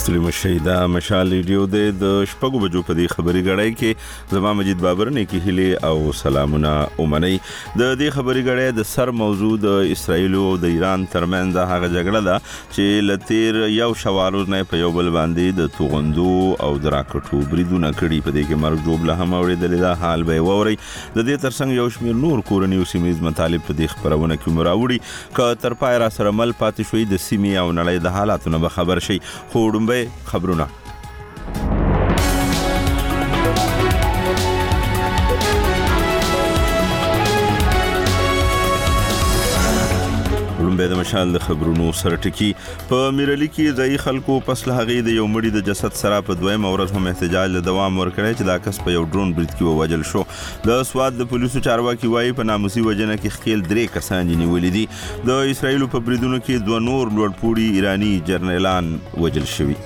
تسلیم شیدا مشال ریډیو د شپږو بجو په دې خبري غړای کې زما مجید بابر نه کې هله او سلامونه اومني د دې خبري غړای د سر موضوع د اسرایل او د ایران ترمنځ هغه جګړه ده چې لتیر یو شوارو نه په یو بل باندې د توغندو او دراکټو بریدونه کړي په دې کې مرګ جوړ هم اوریدل دا حال به ووري د دې ترڅنګ یو شمیر نور کورنۍ او سیمایي مطالب په دې خبرونه کې مراوړي ک تر پای را سره مل پاتې شوی د سیمې او نړۍ د حالاتونو به خبر شي خورمبه خبرونه د مشال د خبرونو سره ټکی په میرلی کې ځای خلکو پس له هغې د یو مړي د جسد سره په دویم ورځ هم احتجاج له دوام ورکړی چې دا کس په یو ډرون برید کې ووژل شو د سواد د پولیسو چارواکي وایي په ناموسي وجنه کې خپل 3 کسان نیولې دي د اسرایل په بریدونو کې 2 نور لوړپوړي ایرانی جرنیلان وژل شوي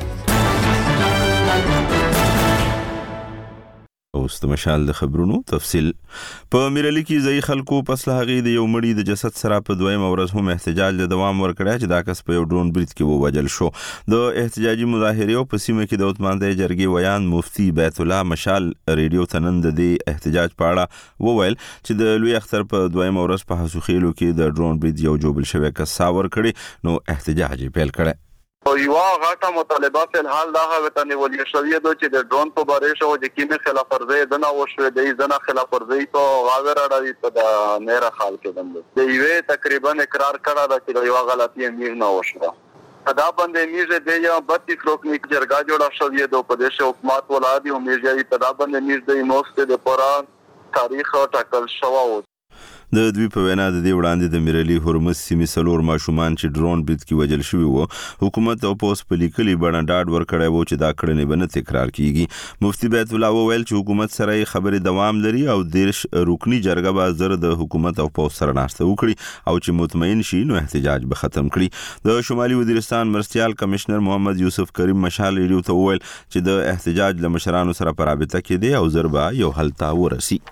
اوس د مشال د خبرونو تفصیل په میرلی کې ځای خلکو پس له هغې د یو مړي د جسد سره په دویم ورځ هم احتجاج له دوام ورکړی چې دا کس په یو ډرون برید کې ووژل شو د احتجاجي مظاهرې او په سیمه کې د عثماني جرګې ویان مفتي بیت الله مشال ریډیو تنن د احتجاج په اړه وویل چې د لوی اختر په دویم ورځ په حسوخیلو کې د ډرون برید یو جوبل شوی کس ساور کړي نو احتجاج پیل کړي یو غاټه مطالبه په حال دا هغه ته نیولې شوې ده چې د ډرون په باره شو د کیمه خلاف ورزي دنه وشوه د ځنه خلاف ورزي په غاور اړوي په د نهره حال کې دند د یوې تقریبا اقرار کړه دا چې یو غلطي امیر نه وشوه دا باندې میزه د یو 32 روکنی جرګه جوړه شوې ده په دې حکومت ولادي او میزه په دا باندې میزه د موسته د پورا تاریخ ټاکل شوی د دوی په وینا د دې وړاندې د میرلی هرمز سیمې سلور ماشومان چې ډرون برید کې وژل شوي وو حکومت او پوس په لیکلي بڼه ډاډ ورکړی وو چې دا کړنې به نه تکرار کیږي مفتي بیت الله وویل چې حکومت سره خبرې دوام لري او دیرش رکنی جرګه به زر د حکومت او پوس سره ناشته وکړي او چې مطمئن شي نو احتجاج به ختم کړي د شمالي وزیرستان مرستيال کمشنر محمد یوسف کریم مشال ریډیو ته وویل چې د احتجاج له مشرانو سره په رابطه کې دی او زربا یو حل ته ورسي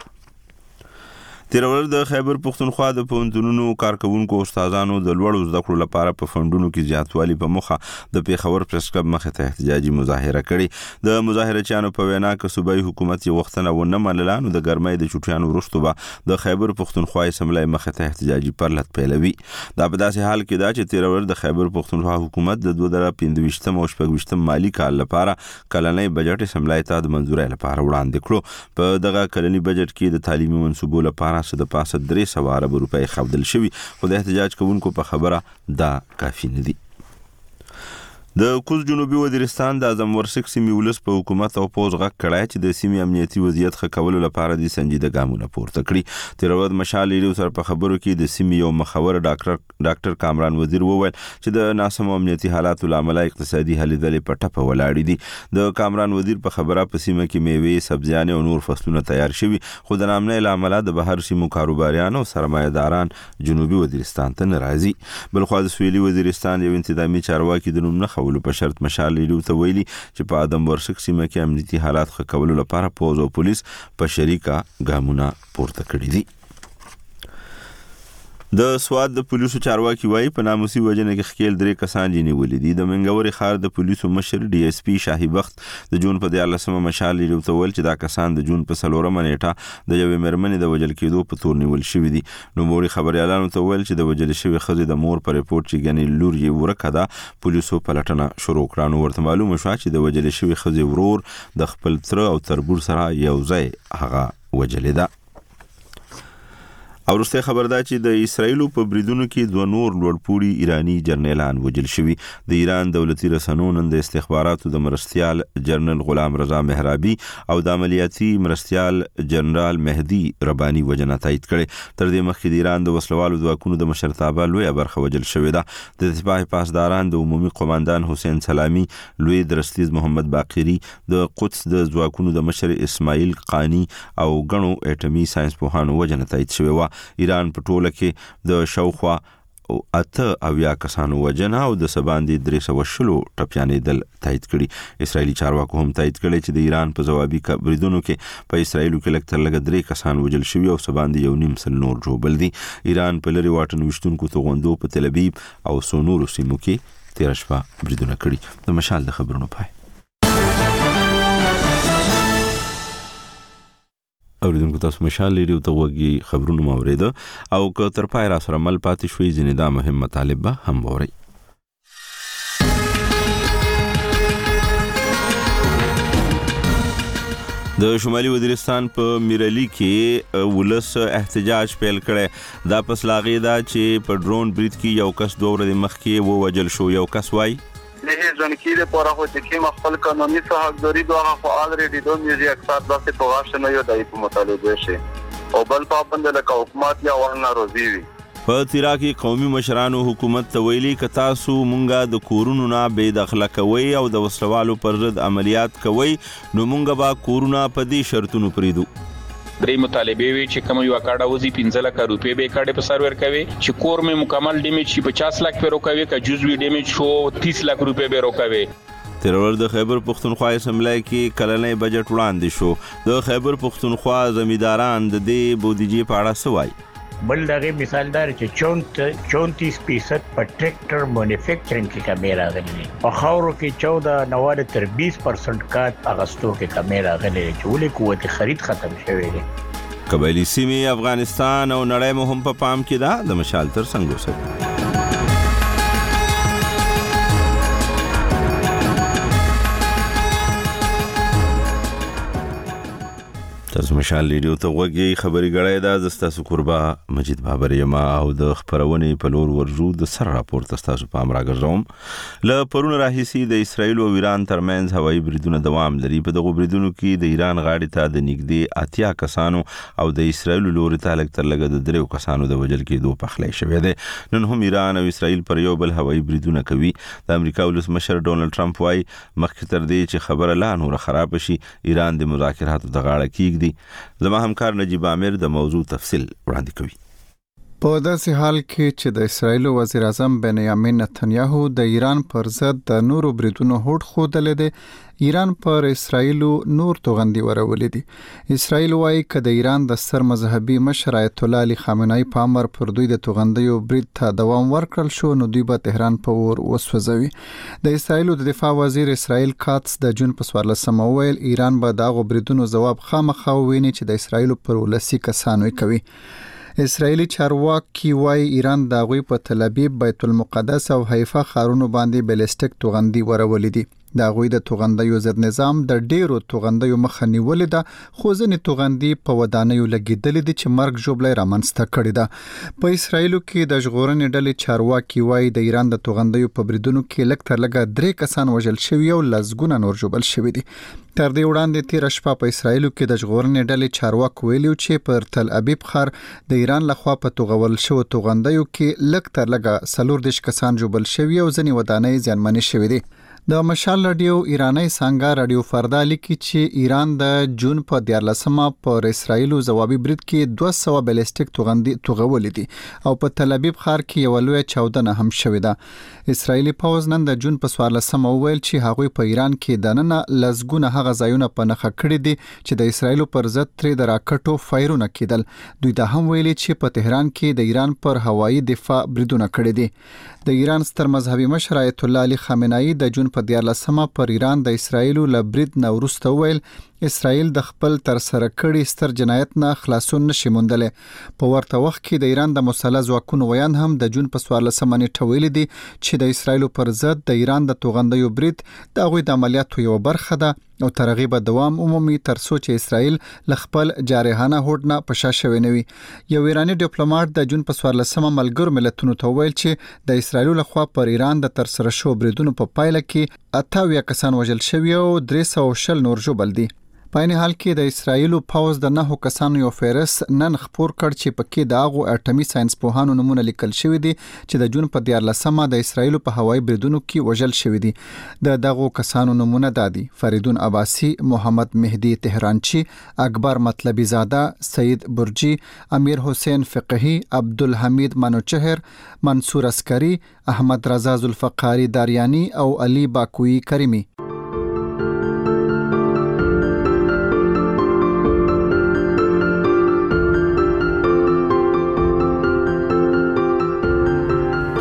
تیر ورځ د خیبر پښتونخوا د پوهنتونونو کارکونکو او استادانو د لوړو زده کړو لپاره په فندونو کې زیاتوالی په مخه د پیښور پریس کلب مخه ته احتجاجي مظاهره کړې د مظاهرچیانو په وینا کې صوبایي حکومت یې وختونه و نه منلانو د ګرمۍ د چټیانو وروسته به د خیبر پښتونخوا اسمبلی مخه ته احتجاجي پرلط پیلوي دا په داسې حال کې دا چې تیر ورځ د خیبر پښتونخوا حکومت د 2025 او 26 مالی کال لپاره کلنۍ بجټ اسمبلی ته د منځورۍ لپاره وړاندې کړو په دغه کلنۍ بجټ کې د تعلیمي منصوبو لپاره د پاسه 300 ارب روپۍ خپل شوی خو د احتجاج کوونکو په خبره دا کافی نه دي د کوز جنوبي وزیرستان د اعظم ورسک سیمې ولس په حکومت او پوز غږ کړای چې د سیمې امنیتي وضعیت ښه کولو لپاره د سنجیده ګامونه پورته کړي تیر ورځ مشال ریډیو سره په خبرو کې د سیمې یو مخور ډاکټر کامران وزیر وویل چې د ناسم امنیتي حالاتو لامل اقتصادي هلې ځلې په ټپه ولاړې دي د کامران وزیر په خبره په سیمه کې میوې سبزیانې او نور فصلونه تیار شوي خو د نامنۍ لامل د بهر سیمو کاروباریان او سرمایه‌داران جنوبي وزیرستان ته ناراضي بلخو د سویلي وزیرستان یو انتظامی چارواکي د نوم نه خولو په شرط مشال ریډیو ته ویلي چې په ادم ورسک سیمه کې امنیتي حالات ښه کولو لپاره پوز او پولیس په شریکه ګامونه پورته کړي دي د سواد د پولیسو چارواکي وایي په ناموسي وجنه کې خپل 3 کسان نیولې دي د منګوري ښار د پولیسو مشر ډي اس پی شاهي بخت د جون په 14مه مشال ریډیو ته ویل چې دا کسان د جون په 4مه نیټه د یوې مرمنې د وجل کېدو په تور نیول شوی دي نو موري خبريالانو ته ویل چې د وجل شوی خزې د مور پر ریپورت چې غني لور یې ورکه ده پولیسو پلټنه شروع کړه نو ورته معلومه شو چې د وجل شوی خزې ورور د خپل تر او تربور سره یو ځای هغه وجلې ده او وروسته خبر ده چې د اسرایل په بریدونو کې 2 نور لوړپوړي ایرانی جرنیلان وژل شوي د ایران دولتي رسنیو نن د استخباراتو د مرستيال جنرال غلام رضا مهرابي او د عملیاتي مرستيال جنرال مهدي رباني وجنه تایید کړي تر دې مخکې د ایران د وسلوالو ځواکونو د مشرتابه لوی برخه وژل شوې ده د دفاع پاسداران د عمومي قوماندان حسین سلامي لوی درستیز محمد باقری د قدس د ځواکونو د مشر اسماعیل قانی او غنو اټمی ساينس پوهانو وجنه تایید شوی و ایران په ټوله کې د شاوخوا اویا کسانو وجنه او د سباندي 300 ټپیانې دل تایید کړي اسرایلی چارواکو هم تایید کړي چې د ایران په جوابي بریدونو کې په اسرایلو کې لکه تر لږه 3 کسان وژل شوي او سباندي 1.5 نور جوړ دي ایران په لري واټن وشتونکو توغندو په تل ابیب او سونورو سیمو کې تیر شپه بریدونه کړي. د مشال د خبرونو پای. اوریدونکو تاسو مشال ریډیو ته وګورئ خبرونه موریده او که تر پای را سره مل پاتې شوي ځینې دا مهم مطالب به هم وورئ. د شمالي وزیرستان په میرلی کې ولس احتجاج پیل کړي. دا پس لاغې دا چې په ډرون برید کې یو کس 2 ورځې مخکې ووجل شو. یو کس وایي له ځنکې لپاره خو چې کوم خپل قانوني حقداري دوه خو الریډي دوه میږي اکثر داسې په واښه نه یو دای په مطالبه شي او بل پابند له حکومت یا ورنه روزي وي. په تیرا کې قومي مشرانو حکومت ته ویلي که تاسو مونږه د کورونو نه بې دخله کوئ او د وسلوالو پر ضد عملیات کوئ نو مونږه به کورونه په دې شرطونو پریدو. درې مطالبه وی چې کوم یو کارډ وزي 15 لک روپے به کارډ په سرور کوي چې کور مې مکمل ډیمیج شي 50 لک په روکوي که جزوی ډیمیج شو 30 لک روپے به روکوي. ترور د خیبر پختونخوا اسمبلی کې کلنۍ بجټ وړاندې شو. د خیبر پختونخوا زمینداران د دې بودیجې په اړه څه وایي؟ بل دغه مثال دار چې 34% په ټریکټر مانیفیکچرینګ کې کمی راغلي او خاورو کې 14 تر 20% کات اغستو کې کمی راغلي چې ولې قوت خرید ختم شوی دی. قبایلی سیمې افغانستان او نړۍ مهم په پام کې ده. د مشال تر څنګ وسه تاسو مشال ریډیو ته وګورئ خبري غړای دا زستاسو قربا مجید بابر یما او د خبرونې په لور ورجو د سر راپورټ تاسو په امر راګرځوم. ل پرون راهیسي د اسرایل او ایران ترمنځ هوایي بریدونه دوام لري. په دغه بریدونو کې د ایران غاړې ته د نږدې 80 کسانو او د اسرایل لوري ته لږ تر لږه د 3 کسانو د وژل کېدو پخلی شوې ده. نن هم ایران او اسرایل پر یو بل هوایي بریدونه کوي. د امریکا ولسمشر ډونالد ټرمپ وايي مخکې تر دې چې خبره لا نور خراب شي ایران د مذاکراتو د غاړه کېږي. زما همکار نجیب عامر د موضوع تفصیل وړاندې کوي. په داسې حال کې چې د اسرایل وزیر اعظم بنیامین نتنیاهو د ایران پر ضد د نورو بریدونو هوډ ښودلی دی، ایران پر اسرایل نور توغندي ورولې دي. اسرایل وايي چې د ایران د ستر مذهبي مشر آیت الله علي خامنه‌ای په امر پر دوی د توغندیو برید ته دوام ورکړل شو نو دوی به تهران په اور وسوځوي. د اسرایل د دفاع وزیر اسرایل کاتس د جون په 14 ویل ایران به دغه بریدونو جواب خامخا وویني چې د اسرایل پر ولسی کسانو کوي. اسرایلی چارواکي وايي ایران د غوي په تل ابیب بیت المقدس او حیفا ښارونو باندې بیلسټیک توغندي ورولې دي. د غوي د توغندیو ضد نظام د ډیرو توغندیو مخه نیولې ده خو ځنې توغندي په ودانیو لګیدلې دي چې مرګ جوړلې رامنځته کړې ده. په اسرایل کې د ژغورنې ډلې چارواکي وايي د ایران د توغندیو په بریدونو کې لږ تر لږه 3 کسان وژل شوي او لزګونه نور جوړل شوي دي. تر دې وړاندې تیر شپه په اسرایل کې د ژغورنې ډلې چارواکي ویلي چې پر تل ابیب ښار د ایران لخوا په توغول شو توغندیو کې لږ تر لږه 14 کسان جوړل شوي او ځنې ودانۍ زیانمنې شوي دي. د مشال رادیو ایرانی څنګه رادیو فردا لیکي چې ایران د جون په 14مه پر اسرایل جوابي برید کې 200 بیلسټیک توغندي توغولې دي او په تل ابیب ښار کې یو لوی چاودنه هم شوې ده. اسرایلی پوز نن د جون په 14مه ویل چې هغوی په ایران کې د نن لزګونه هغه ځایونه په نخښه کړی دي چې د اسرایل پر ضد تر د راکټو فایرونه کېدل. دوی دا هم ویلي چې په تهران کې د ایران پر هوایي دفاع بریدونه کړی دي. د ایران ستر مذهبي مشر آیت الله علي خامنه‌ای د جون په 14مه پر ایران د اسرایل له برید نه وروسته ویل اسرایل د خپل تر سره کړي ستر جنایت نه خلاصون نشي موندلې. په ورته وخت کې د ایران د مسلح ځواکونو ویان هم د جون په 14مه نیټه ویلي دي چې د اسرایل پر ضد د ایران د توغندیو برید د هغوی د عملیاتو یو برخه ده او ترغیب دوام عمومي تر څو چې اسرایل ل خپل جارحانه هوډ نه پشا شوی نوي. یو ایرانی ډیپلوماټ د جون په 14مه ملګرو ملتونو ته ویل چې د اسرایل لخوا پر ایران د تر سره شو بریدونو په پایله کې 28 کسان وژل شوي او 320 نور ژوبل دي. په این حال کې د اسرایل پوز د 9 کسانو یو فهرس نن خبر کړ چې پکې د هغو اټومي ساينس پوهانو نمونه لیکل شوی دي چې د جون په 14مه د اسرایل په هوایي بریدونو کې وژل شوی دي. د دغو کسانو نمونه دادي فریدون عباسی، محمد مهدی تهرانچی، اکبر مطلبی زاده، سید برجی، امیر حسین فقهی، عبدالحمید منوچهر، منصور عسکری، احمد رضا ذوالفقاری داریانی او علی باکوی کریمی.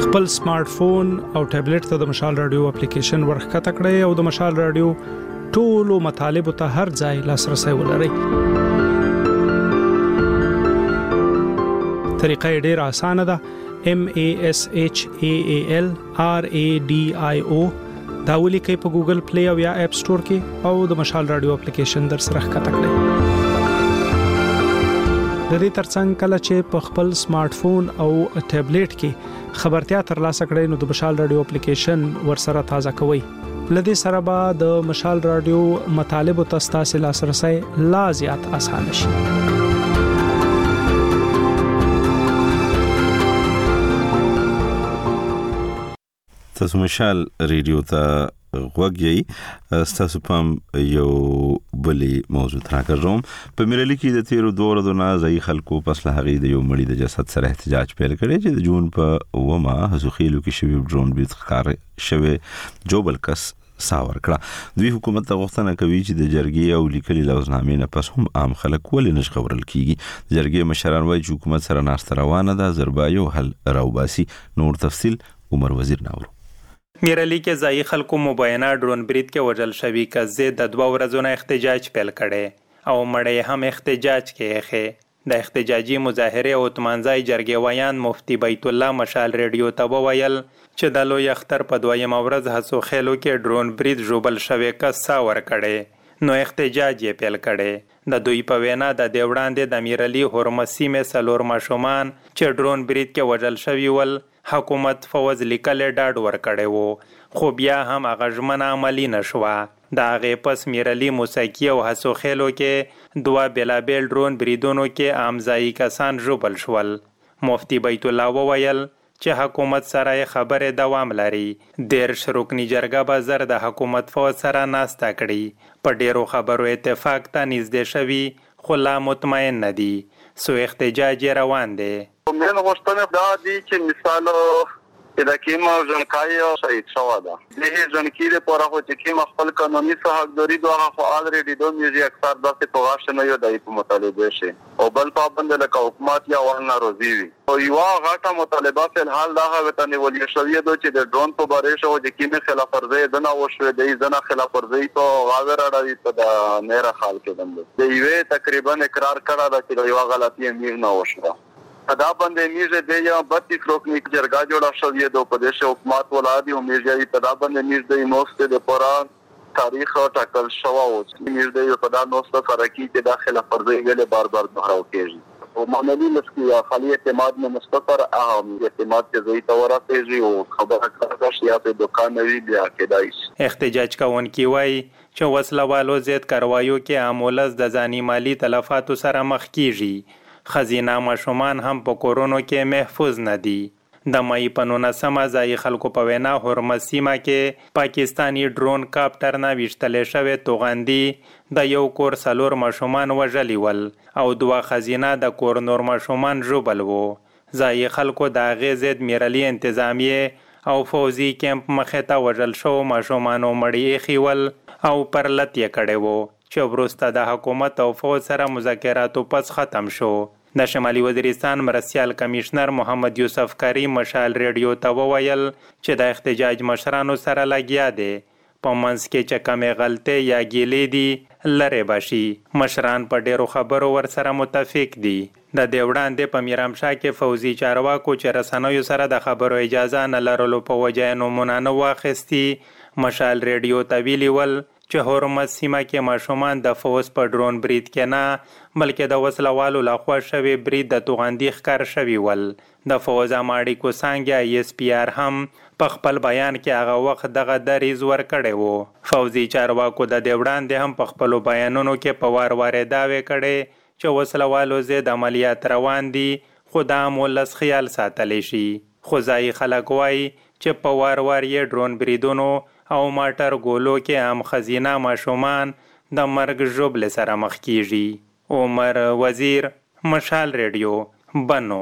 خپل سمارټ فون او ټابلیټ ته د مشال رادیو اپلیکیشن ورخکته کړئ او د مشال رادیو ټولو مطالبه ته هر ځای لاسرسي ولرئ. طریقه ډیره اسانه ده. MASHAAL RADIO دا ولیکئ په ګوګل پلی او یا اپ سٹور کې او د مشال رادیو اپلیکیشن در سره ښکته کړئ. د دې ترڅنګ کله چې په خپل سمارټ فون او ټابلیټ کې خبرتیا ترلاسه کړئ نو د مشال رادیو اپلیکیشن ورسره تازه کوئ. لدې سره به د مشال رادیو مطالبه تاسو لاسرسي لا زیات آسان شي. تاسو مشال ریډیو ته غوږی تاسو پام یو بلی موضوع راکړم. په میرلی کې د تیرو 2 ورځو نه ځای خلکو پس له هغه د یو مړي د جسد سره احتجاج پیل کړي چې د جون په ومه حسوخیلو کې شوی ډرون بیت ښکار شوی جوبل کس ساور کړه. دوی حکومت ته غوښتنه کوي چې د جرګې او لیکلي لوزنامې نه پس هم عام خلک ولې نش خبرل کیږي. جرګې مشران وایي چې حکومت سره ناشته روانه ده، زربایو حل راوباسي. نور تفصیل عمر وزیر ناورو. میرلی کې ځای خلکو مبینه ډرون برید کې وژل شوی کس د 2 ورځو نه احتجاج پیل کړي او مړی هم احتجاج کې د احتجاجي مظاهره او تمانځای جرګې ویان مفتی بیت الله مشال ریډیو ته وویل چې د لوی اختر په 2م ورځ هڅو خېلو کې ډرون برید جوبل شوی کس ساور کړي نو احتجاج یې پیل کړي. د دوی په وینا د وړاندې د میرلی هرمسی مې سلور ماشومان چې ډرون برید کې وژل شوی ول حکومت فوز لیکل ډاډ ورکړی وو خو بیا هم هغه ژمنه عملی نشوه. د هغې پس میرلی موسیقي او هڅو خېلو کې 2 بېلابېل ډرون بریدونو کې عامځایي کسان ژوبل شول. مفتی بیت الله وویل چې حکومت سره خبرې دوام لري. 13 رکنی جرګه به زر د حکومت فوج سره ناسته کړي. په ډیرو خبرو اتفاق ته نږدې شوي خو لا مطمئن نه دي. سو احتجاج روان دی. من غوښتنه دا دي چې مثال د کیم ځنکای او شهید شو ده. دغه ځنکی لپاره خو چې کیم خپل قانوني حقداري دوه خو الریډي دوه میږي اکثر داسې په واشه نه یو دای په مطالبه شي او بل پابند له حکومت یا ورنه روزي وي او یو غاټه مطالبه په حال دا هغه ته ولې شوې دوه چې د ډرون په باره شو چې کیم خلاف ورزي دنه وشو د ایزنه خلاف ورزي ته غاور اړوي په د نه خال کې دند دی وی تقریبا اقرار کړه دا چې یو غلطي امیر نه وشو. دا باندې میزه دی یا 32 رکنی جرګه جوړه شوې ده په دې حکومت ولادي او میزه یې په دا باندې میزه د موسته د قرآن تاریخ او ټاکل شو او میزه د په دا نوسته فرقي چې داخله فرضي غلې بار دهراو کېږي او معنوي مسکیا خالي اعتماد نه مستقر اهم اعتماد چې زوی ته ورته او خبره کړه چې په دکان وی بیا کېدای. احتجاج کوونکی وای چې وسلوالو زیات کاروایو کې عامولز د ځاني مالی تلفاتو سره مخ کیږي. خزینه ماشومان هم په کورونو کې محفوظ نه دي. د مې په 19 ځای خلکو په وینا هرمسیما کې پاکستانی ډرون کاپټر نه وشتلې شوی توغندي د یو کور سلور ماشومان وژلی ول او 2 خزینه د کور نور ماشومان ژوبل وو. ځای خلکو د غزید میرلی انتظامیه او فوزي کیمپ مخه ته وژل شو ماشومانو مړی خېول او پرلت یې کړي وو چې وروسته د حکومت او فوج سره مذاکراتو پس ختم شو. د شمالي وزیرستان مرستیال کمشنر محمد یوسف کری مشال ریډیو ته وویل چې د احتجاج مشرانو سره لګیا دي په منځ کې چې کمې غلطۍ یا ګیلې دي لرې بشي. مشران په ډیرو خبرو ور سره متفق دي. د دې وړاندې په میرامشاه کې فوزي چارواکو چې رسنیو سره د خبرو اجازه نه لرلو په وجه نومونه نه واخیستي. مشال ریډیو ته ویلي ول چې هرمز سیمه کې ماشومان د فوز په ډرون برید کې نه بلکې د وسلوالو لخوا شوی برید د توغندي ښکار شوی ول. د فوز اماړي کو څنګه ESPR هم په خپل بیان کې هغه وخت دغه دریز ور کړی وو. فوزي چارواکو د دې وړاندې هم په خپل بیانونو کې په وار داوی کړي چې وسلوالو زید عملیات روان دي خو دا مولس خیال ساتلی شي. خو ځای خلک وایي چې په وار یې ډرون بریدونو او ماټر ګولو کې عام خزینه ماشومان د مرګ ژوبل سره مخ کیږي. عمر وزیر مشال ریډیو بنو.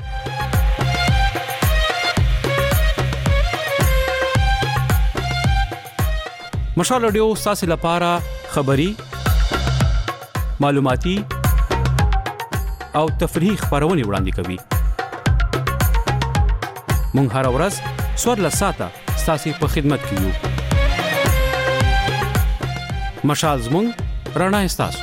مشال ریډیو تاسو لپاره خبري معلوماتي او تفریحي خبرونه وړاندې کوي. مونږ هر ورځ 14 ساعته ستاسو په خدمت کې یو. مشال زموږ رڼا ستاسو.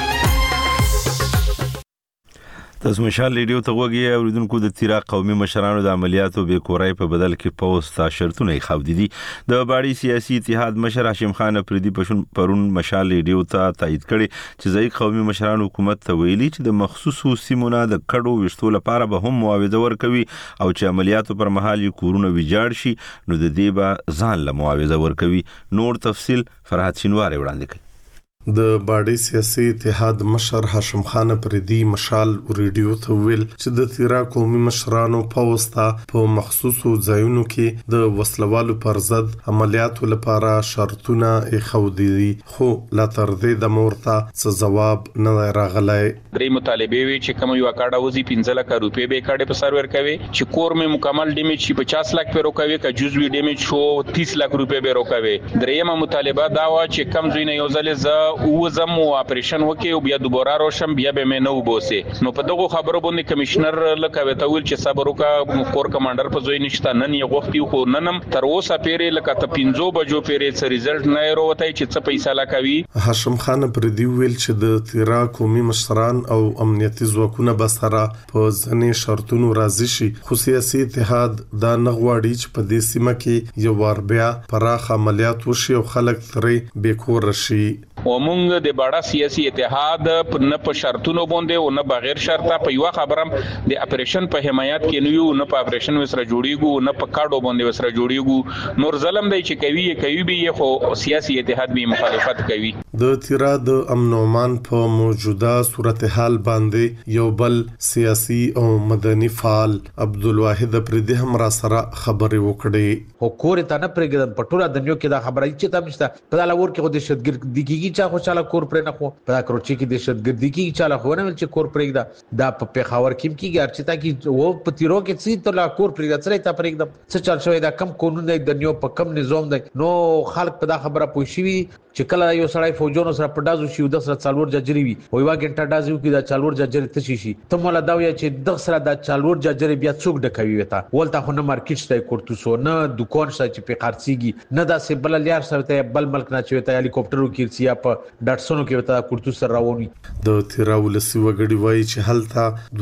تاسو مشال ریډیو ته وګورئ. اوریدونکو د تیرا قومي مشرانو د عملیاتو به کورای په بدل کې پوسټ شرطونه خاودي دي. د باړي سیاسي اتحاد مشر هاشم خان افریدي پرون مشال ریډیو ته تایید کړي چې ځای قومي مشرانو حکومت ته ویلي چې د مخصوصو سیمونو د کډو وشتو لپاره به هم معاوضه ورکوي او چې عملیاتو پر مهال یې کورونه ویجاړ شي نو د دې به ځان له معاوضه ورکوي. نور تفصيل فرحت شینواری وړاندې کوي. د باړي سیاسي اتحاد مشر هاشم خان افریدي مشال ریډیو ته ویل چې د تیرا قومي مشرانو پوسټا په مخصوصو ځایونو کې د وسلوالو پر ضد عملیاتو لپاره شرطونه خودي دي خو لا تر دې د مورته څه جواب نه راغلی. درې مطالبه وی چې کوم یو کاډه وزي 15 لک روپے به کاډه په سرور کوي چې کور می مکمل ډیمیج شي 50 لک په روکوي کا جزوی ډیمیج شو 30 لک روپے به روکوي. درېمه مطالبه دا و چې کم زوی نه یو ځل او زمو اپریشن وکي او بیا دوباره روشم بیا به مې نو بوسي. نو په دغه خبرو باندې کمشنر لکه وتاول چې صبر وکا کور کمانډر په زوی نشته نن یې غوښتي خو ننم تر اوسه پیری لکه ته 15 بجو پیری څه ریزلټ نه وروتای چې څه پیسې لکوي. هاشم خان پردي ویل چې د تیرا قومي مشران او امنیتي ځواکونه بسره په ځنې شرطونو راضي شي خو سیاسي اتحاد دا نغواړي چې په دې سیمه کې یو ور بیا پراخ عملیات وشي او خلک ترې بیکور شي. ومونږ د باړه سیاسي اتحاد نه په شرطونو باندې او نه بغیر شرطه په یو خبرم د اپریشن په حمایت کې نه یو نه په اپریشن وسره جوړیږو نه په کاډو باندې وسره جوړیږو. نور ظلم دی چې کوي به خو سیاسي اتحاد به مخالفت کوي. د تیرا د امن او امان په موجوده صورتحال باندې یو بل سیاسي او مدني فعال عبدالواحد پردي هم را سره خبرې وکړې. خو کور ته نه پرېږدم په ټوله دنیا کې دا خبره چې تم نشته په لور کې خو د شتګردي کېږي چا خوشاله کور پرې نه خو په کروچي کې د شتګردي کېږي چا خو نه ول چې کور پرېږدا دا په پیښور کې کېږي ارچتا کې وو په تیرو کې څه ته لا کور پرېږدا څه ته پرېږدم څه چل شوی دا کم قانون دی د دنیا په کم نظام دی. نو خلک په دا خبره پوه شي چې کله یو سړی فوجونو سره پډازو شي د سره څلور ججري وي وای وا ګنټه دازو کې دا څلور ججري تشي شي ته مولا دا ویا چې د سره دا څلور ججري بیا څوک ډکوي وتا ولته خو نه مارکیټ شته کورتوسو نه دکان شته چې په خرڅيږي نه دا سه بل لیار سره بل ملک نه چوي ته هلیکوپټرو کې سیا په ډاټسونو کې وتا کورتوس سره رواني. د تیراولسی وګړي وای چې هلته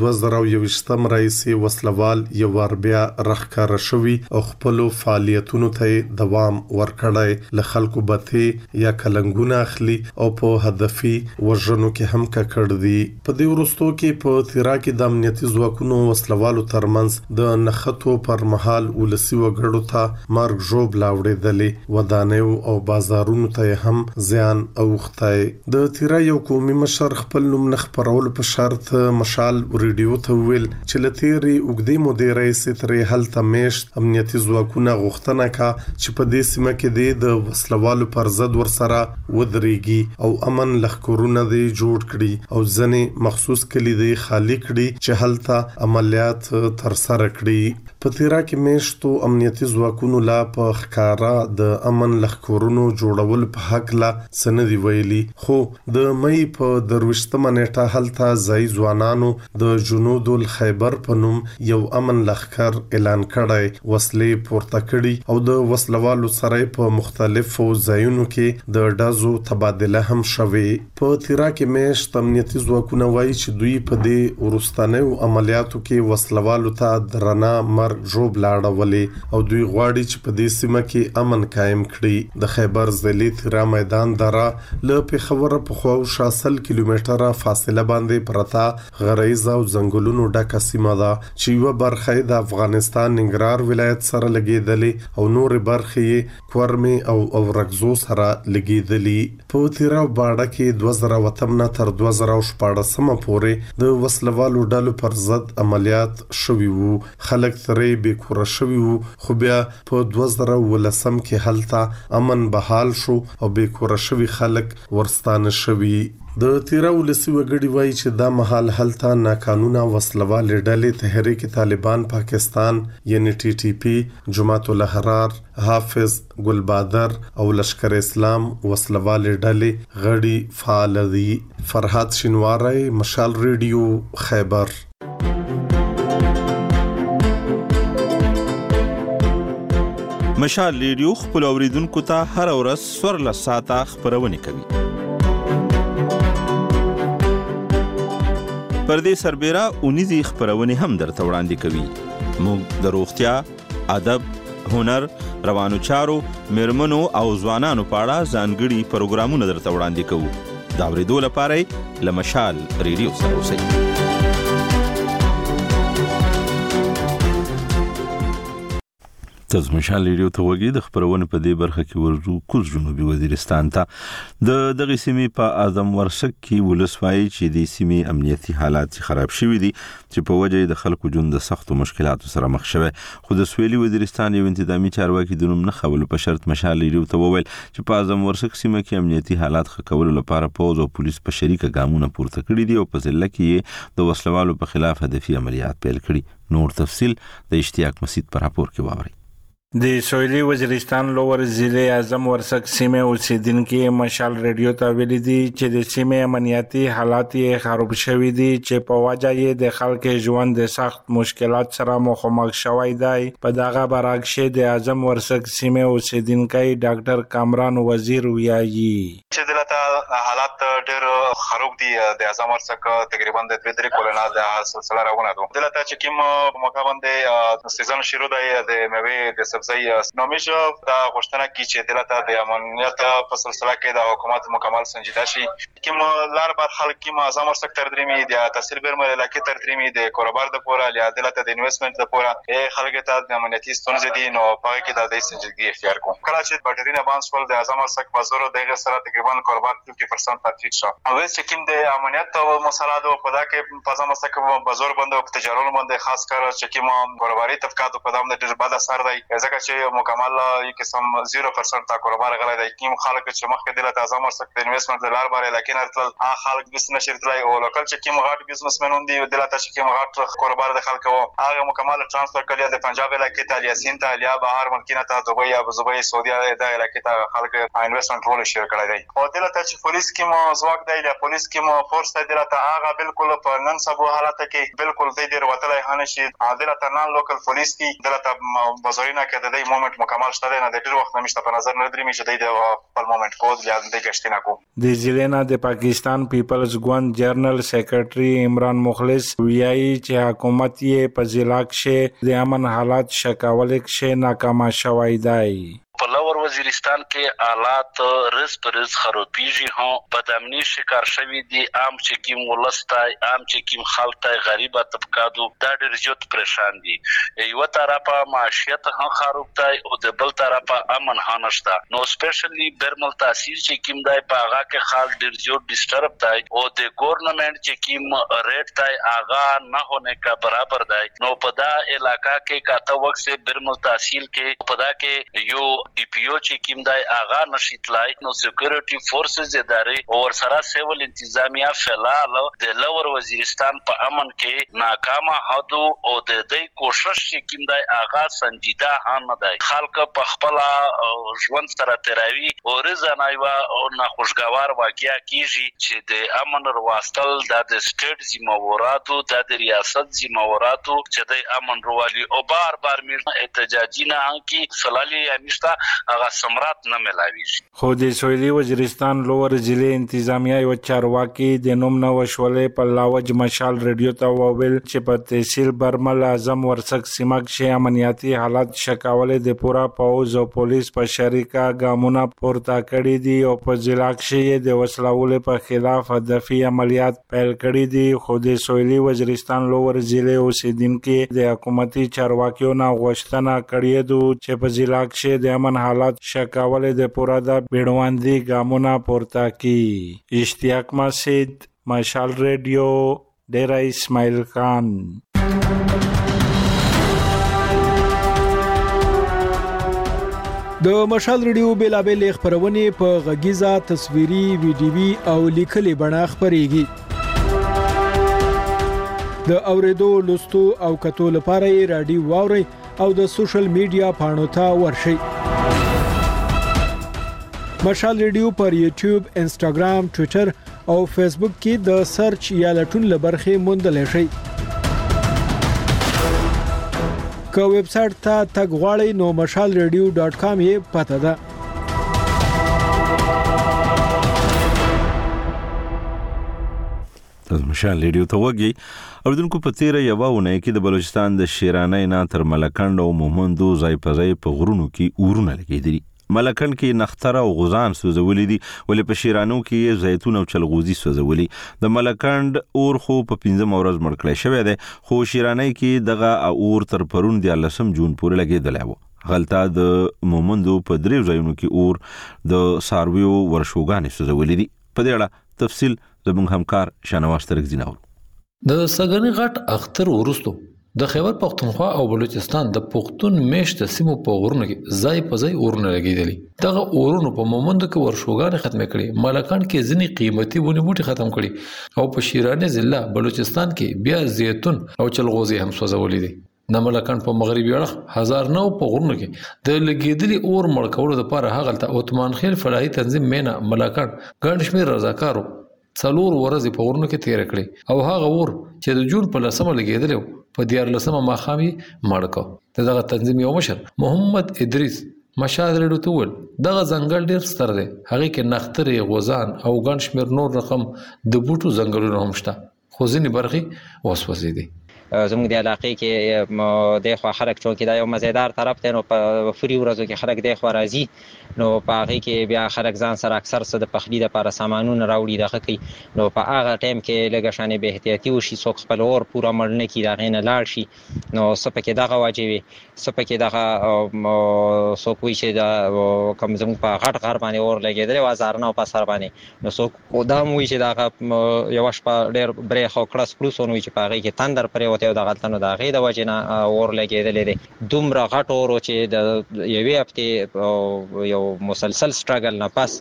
2021 رئیس وسلوال یو ور بیا رخکار شوی او خپل فعالیتونو ته دوام ورکړای ل خلکو بته یا کلنګونه اخلي او په هدفي وژنو کې هم کړ دي. په دې ورستو کې په تیرا کې د امنیتي ځواکونو وسلوالو ترمنځ د نخښتو پر مهال ولسی وګړو ته مرګ جوړ لاوړېدلې ودانیو او بازارونو ته هم زیان اوختای. د تیرا یو قومي مشر خپل نوم نه خبرول په شرط مشال ریډیو ته ویل چې لتیری وګدې مدیرې سترې هلته میشت امنیتي ځواکونه غوښتنه کا چې په دې سیمه کې د وسلوالو پر ضد ورسره ودرېږي او امن لخرونه دی جوړ کړي او ځنې مخصوص کلی دی خالی کړي چې هلته عملیات تر سره کړي. په تیرا کې میشتو امنیتي ځواکونو لا په ښکارا د امن لخرونو جوړول په حق لا سندې ویلي خو د مې په دروښتمه نیټه هلته ځای ځوانانو د جنود الخیبر په نوم یو امن لخر اعلان کړی وسلې پورته کړي او د وسلوالو سره په مختلفو ځایونو کې د ډازو تبادله هم شوه. په تیرا کې میشت امنیتي ځواکونه وایي چې دوی په دې ورستانو عملیاتو کې وسلوالو ته درنه مرګ جوړ لاړولې او دوی غواړي چې په دې سیمه کې امن قائم کړي. د خیبر ضلع تیرا میدان دره له پیښور په خوا 60 کیلومتره فاصله باندې پرتا غریز او ځنګلونو ډکه سیمه ده چې یو برخه د افغانستان ننګرهار ولایت سره لګیدلې او نور برخه کورمه او اورګزو سره لګیدلې. په تیرا باړه کې 2008 تر 2014 پورې د وسلوالو ډلو پر ضد عملیات شوي وو. خلک ترې بیکور شوي وو خو بیا په 2019 کې هلته امن بحال شو او بیکور شوي خلک ورستانه شوي. د تیرا ولسی وګړي وایي چې دا محل هلته ناقانونه وسلوال ډلې تحریک طالبان پاکستان یعنی TTP جماعت الاحرار حافظ ګلبادر او لشکر اسلام وسلوال ډلې غړي فعال دي. فرحت شینواری مشال ریډیو خیبر. مشال ریډیو خپل اوریدونکو ته هر ورځ 14 ساعته خبرونه کوي. پر دې سربېره اونیزي خبرونه هم درته وړاندې کوي. موږ د روغتیا، ادب، هنر، روانو چارو، میرمنو او ځوانانو په اړه ځانګړي پروګرامونه درته وړاندې کوو. دا ورېدو لپاره له مشال ریډیو سره اوسئ. تاسو مشال ریډیو ته وګورئ. د خبرونه په دې برخه کې ورجو کوز جنوبي وزیرستان ته د دغه سیمې په اعظم ورسک کې ولسوایي چې د سیمې امنیتي حالات خراب شوي دي چې په وجه د خلکو ژوند د سختو مشکلاتو سره مخ شوی. خو د سویلي وزیرستان یو انتظامی چارواکي د نوم نه خولو په شرط مشال ریډیو ته وویل چې په اعظم ورسک سیمه کې امنیتي حالات ښه کولو لپاره پوز او پولیس په شریکه ګامونه پورته کړي دي او په ضلع کې د وسلوالو په خلاف هدفي عملیات پیل کړي. نور تفصیل د اشتیاق مسید پر راپور کې واورئ. د سویلي وزیرستان لوور ضلع اعظم ورسک سیمه اوسیدونکو مشال ریډیو ته ویلي دي چې د سیمه امنیتي حالات یې خراب شوي دي چې په وجه یې د خلکو ژوند د سخت مشکلات سره مخامخ شوی دی. په دغه برعکس د اعظم ورسک سیمه اوسیدونکو ډاکټر کامران وزیر ویایي چې دلته حالات ډېر خراب دي. د اعظم ورسک تقریبا د 3 کلونه د سلسله راغونه ده. دلته چې کوم موقع باندې سیزن شروع دی د میوه د نومیشه دا غوښتنه کی چې دلته د امنیت په سلسله کې د حکومت مکمل سنجیده شي. کوم لار بار خلک کی اعظم ورسک تر درې د تحصیل برمل علاقې تر درې د کاروبار د پوره یا دلته د انویسټمنت د پوره خلک ته د امنیتي ستونزې دي. نو په کې د سنجیدګي اختیار کوم. کله چې بټرینه باندې ول د اعظم ورسک بازار دغه سره تقریبا کاروبار 50% تخفیف شو. او چې کوم د امنیت او مسالات په دا کې په اعظم ورسک بازار باندې په تجارت باندې خاص کار چې کوم کاروباري طبقات په دامن ډېر بد اثر دی. ځکه چې مکمل یو قسم 0% تا کاروبار غلای دی. کوم خلک چې مخکې دلته اعظم ورسک د انویسټمنت لار بار علاقې نه تل خلک بزنس شرکتای او لوکل چې کوم غاټ بزنسمنون دی دلته چې کوم غاټ کاروبار د خلکو هغه مکمل ترانسفر کړي د پنجاب علاقې ته یاسین ته یا بهر ملکینه ته دوبۍ یا ابوظبي سعودي د علاقې ته خلک انویسټمنت ټول شیر کړی دی. او دلته چې پولیس کې ځواک دی یا پولیس کې فورس دی دلته هغه بالکل په نن سبا حالت کې بالکل دی ډیر وتلای هنه شي. دلته نن لوکل پولیس کې دلته بازارینه کې د دې مومنت مکمل شته نه د ډیر وخت نشته په نظر نه درې چې د خپل مومنت کود یا د گشتینه کو. د ضلع د پاکستان پیپلز ګوند جنرال سیکریټري عمران مخلص ویایي چې حکومت یې په ضلع کې د امن حالات شکول کې ناکام شوی دی. په لوور وزیرستان کې حالات رس پر رس خرابېږي. هم بدامني شکار شوی دي. عام چې کوم ولستای عام چې کوم خلک غریبه طبقاتو دا ډېر زیات پریشان دي. یو طرفه معیشت هم خراب دی او د بل طرفه امن هم نشته. نو سپیشلی برمل تاثیر چې کوم دی په هغه کې خلک ډېر زیات ډیسټرب دی او د ګورنمنت چې کوم ریټ دی هغه نه هونه کا برابر دی. نو په دا علاقہ کې کاته وخت سے برمل تحصیل کې په دا کې یو D P O چې کوم دی هغه نشیتلای. نو سکیورټي فورسز ادارې او سره سیول انتظامیه فعال د لوور وزیرستان په امن کې ناکامه هدو او د دې کوشش چې کوم دی هغه سنجیده هم نه دی. خلک په خپل ژوند سره تراوی او رضانایوا او ناخوشګوار واقعیا کیږي چې د امن ورواستل د سټیټ ذمہواراتو د ریاست ذمہواراتو چې د امن روالي او بار بار میرنه احتجاجی نه کی سلالی انشتا هغه سمرات نه ملاویږي. خو د سویلي وزیرستان لوور ضلع انتظامیه یو چارواکي د نوم نه وشولې په لاوج مشال ریډیو ته وویل چې په تحصیل برمل اعظم ورسک سیمه کې امنیتي حالات شکولې د پورا پوز او پولیس په شریکه ګامونه پورته کړي دي او په ضلع کې د وسلوالو په خلاف هدفي عملیات پیل کړي دي. خو د سویلي وزیرستان لوور ضلع اوسیدونکو د حکومتي چارواکیو نه غوښتنه کړې ده چې په ضلع کې د امن حالات شکولې د پورا د بیړواندي ګامونه پورته کړي. اشتیاق مسید مشال ریډیو ډیرا اسماعیل خان. د مشال ریډیو بیلابل خبرونه په غږیزه تصویري ویډیوي او لیکلي بڼه خبريږي. د اوریدو لوستو او کتو لپاره رادیو واوري او د سوشل میډیا پاڼو ته ورشئ. مشال ریډیو پر یوټیوب، انسټاګرام، ټوئیټر او فیسبوک کې د سرچ یا لټون لبرخه موندل شئ. که ویب سټ ته تګ غواړئ نو mashalradio.com یې پته ده. مشال ریډیو ته وګي اوردونکو په تیره یو ونه کې د بلوچستان د شیرانه نه تر ملکند او مومندو ځای په ځای په غرونو کې اورونه لګېدلي. ملکند کې نختره او غزان سوځولې دي ولې په شیرانو کې زیتون او چلغوزي سوځولې. د ملکند اور خو په 15 ورځ مړ کړی شوی دی خو شیرانه کې دغه اور تر پرون د 10 جون پورې لګېدلی و. غلطه د مومندو په درې ځایونو کې اور د سارویو ورشوګانې سوځولې دي. په دې اړه تفصیل زموږ همکار شانواز ترکزی ناول. د سګنی غټ اختر ورستو د خیبر پختونخوا او بلوچستان د پختون میشت سیمو په غرونو کې ځای په ځای اورونه لګیدلي. دغه اورونو په مومندو کې ورشوګانې ختم کړي، ملکان کې ځینې قیمتي بونې بوټي ختم کړي او په شیرانه ضلع بلوچستان کې بیا زیتون او چلغوزي هم سوځولې دي. د ملکان په مغربي اړخ 1009 په غرونو کې د لګیدلي اور مړ کولو لپاره هغه ته عثمان خیل فلاحي تنظیم مینا ملکان ګڼ شمېر رضاکارو 4 ورځې په غرونو کې تیر کړي او هغه اور چې د جون په 10 لګیدلی په 14 ماښام یې مړ کړ. دغه تنظیم یو مشر محمد ادریس مشال ریډیو ته وویل دغه ځنګل ډیر ستر دی، هغې کې نخترې، غوزان او ګڼ شمېر نور رقم د بوټو ځنګلونه هم شته خو ځینې برخې وسوځېدې. زموږ د علاقې کې د خوا خلک چونکې دا یو مزیدار طرف دی نو په فری ورځو کې خلک د خوا راځي نو په هغې کې بیا خلک ځان سره اکثر څه د پخلي دپاره سامانونه راوړي دغه کوي نو په هغه ټایم کې لږه شانې بې احتیاطي وشي څوک خپل اور پوره مړ نه کړي د هغې نه لاړ شي نو څه پکې دغه وجې وي څه پکې دغه څوک وایي چې د کوم زموږ په غټ غر باندې اور لګېدلی و هزارونه او په سر باندې نو څوک دا هم وایي چې دغه یوه شپه ډېر برېښ او کړس کړوس ونه وایي چې په هغې کې تندر پرېوتی او دغلته نو د هغې د وجې نه اور لګېدلی دی. دومره غټ اور و چې د یوې هفتې یو مسلسل سټرګل نه پس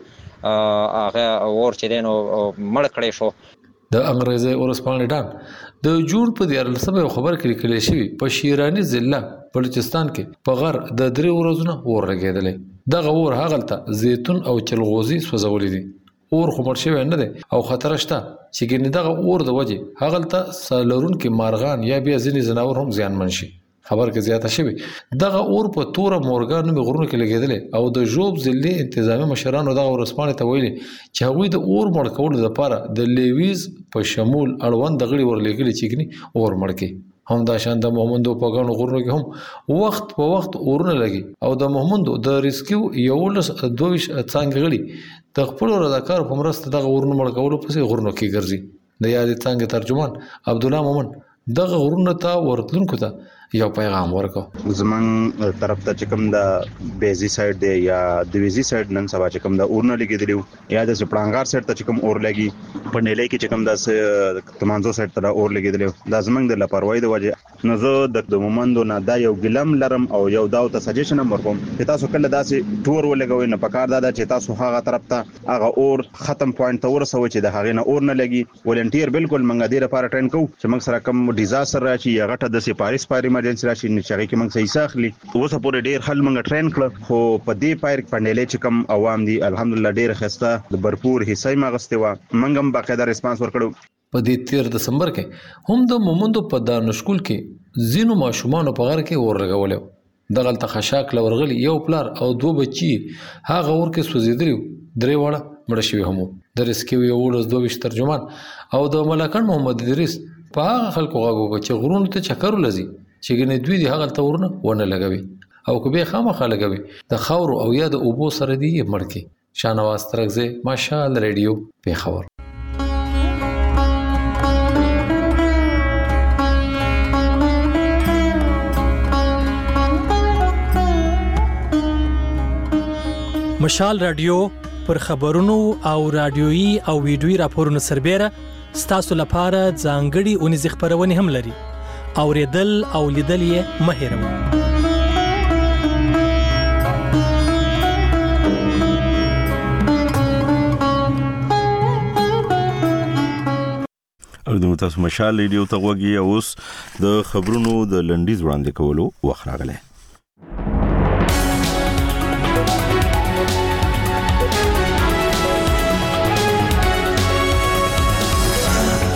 هغه اور چې دی نو مړ کړی شو. د انګریزي ورځپاڼې ډان د جون په 14 یو خبر کې لیکل شوی په شیراني ضلع بلوچستان کې په غر د 3 ورځو اور لګېدلی. دغه اور هغلته زیتون او چلغوزي سوځولې دي. اور خو مړ شوی نه دی او خطر شته چې ګینې دغه اور د وجې هغلته سالرونکي مارغان یا بیا ځینې ځناور هم زیانمن شي. خبر کې زیاته شوی دغه اور په توره مورګان نومې غرونو کې لګېدلی او د ژوب ضلعي انتظامي مشرانو دغه ورځپاڼې ته ویلي چې هغوی د اور مړ کولو لپاره د لیویز په شمول اړوند غړي ورلېږلي چې ګینې اور مړ کړي. همداشان د مومندو په ګڼو غرونو کې هم وخت په وخت اورونه لګي او د مومندو د ریسکیو 22 څانګې غړي د خپلو رضاکارو په مرسته دغه اورونه مړ کولو پسې غرونو کې ګرځي. د یادې څانګې ترجمان عبدالله مومن دغه غرونه ته ورتلونکو ته یو پیغام ورکو. زمون طرف ته چې کوم د بیزي سایډ دی یا د ویزي سایډ نن سبا چې کوم د اورونه لګېدلی یا د سپړانګار سایډ ته چې کوم اور لګي په نیلۍ کې چې کوم د تمانځو سایډ ته اور لګېدلی دا زمونږ د لاپرواهۍ د وجې نو زه د مومندو نه دا یو ګلم لرم او یو دا ته سجیشن هم ورکوم چې تاسو کله داسې ټور ولګوئ نو پکار دا چې تاسو هغه طرف ته هغه اور ختم پوینټ ته ورسوئ چې د هغې نه اور نه لګي. ولنټیر بالکل موږ دې لپاره ټرین کوو چې موږ سره کوم ډیزاستر راشي یا غټه د سپارش ایمرجنسي راشي چې هغې کې موږ صحیح اخلي. اوسه پورې ډېر خل موږ ټرین کړه خو په دې پایر پنډېلې چې کوم عوام دي الحمدلله ډېر ښایسته د بھرپور حصه یې اخیستې وه. موږ هم باقاعده ریسپانس ورکړو. په دې 13 دسمبر کې هم د مومندو په دانشکول کې ځینو ماشومانو په غر کې اور لګولی. دغلته خشاک لورغلي یو پلار او 2 بچي هغه اور کې سوځېدلي 3 واړه مړه شوي هم د ریسکیو 22 ترجمان او د ملکان محمد ادریس په هغه خلکو غږ وکړ چې غرونو ته چکر ولځي چې ګنې دوی د هغلته اورونه ونه لګوي او که بیا خامخا لګوي د خاورو او یا د اوبو سره دې یې مړ کړي. شانواز ترکزی مشال ریډیو پېښور. مشال رادیو پر خبرونو او رادیويي او ویډیويي راپورونو سربېره ستاسو لپاره ځانګړي اونیزې خپرونې هم لري. اوریدل او لیدل یې مه هېروئ. او د تاسو مشال ریډیو ته غوږی اوس د خبرونو د لنډیز وړاندې کولو وخت راغلی.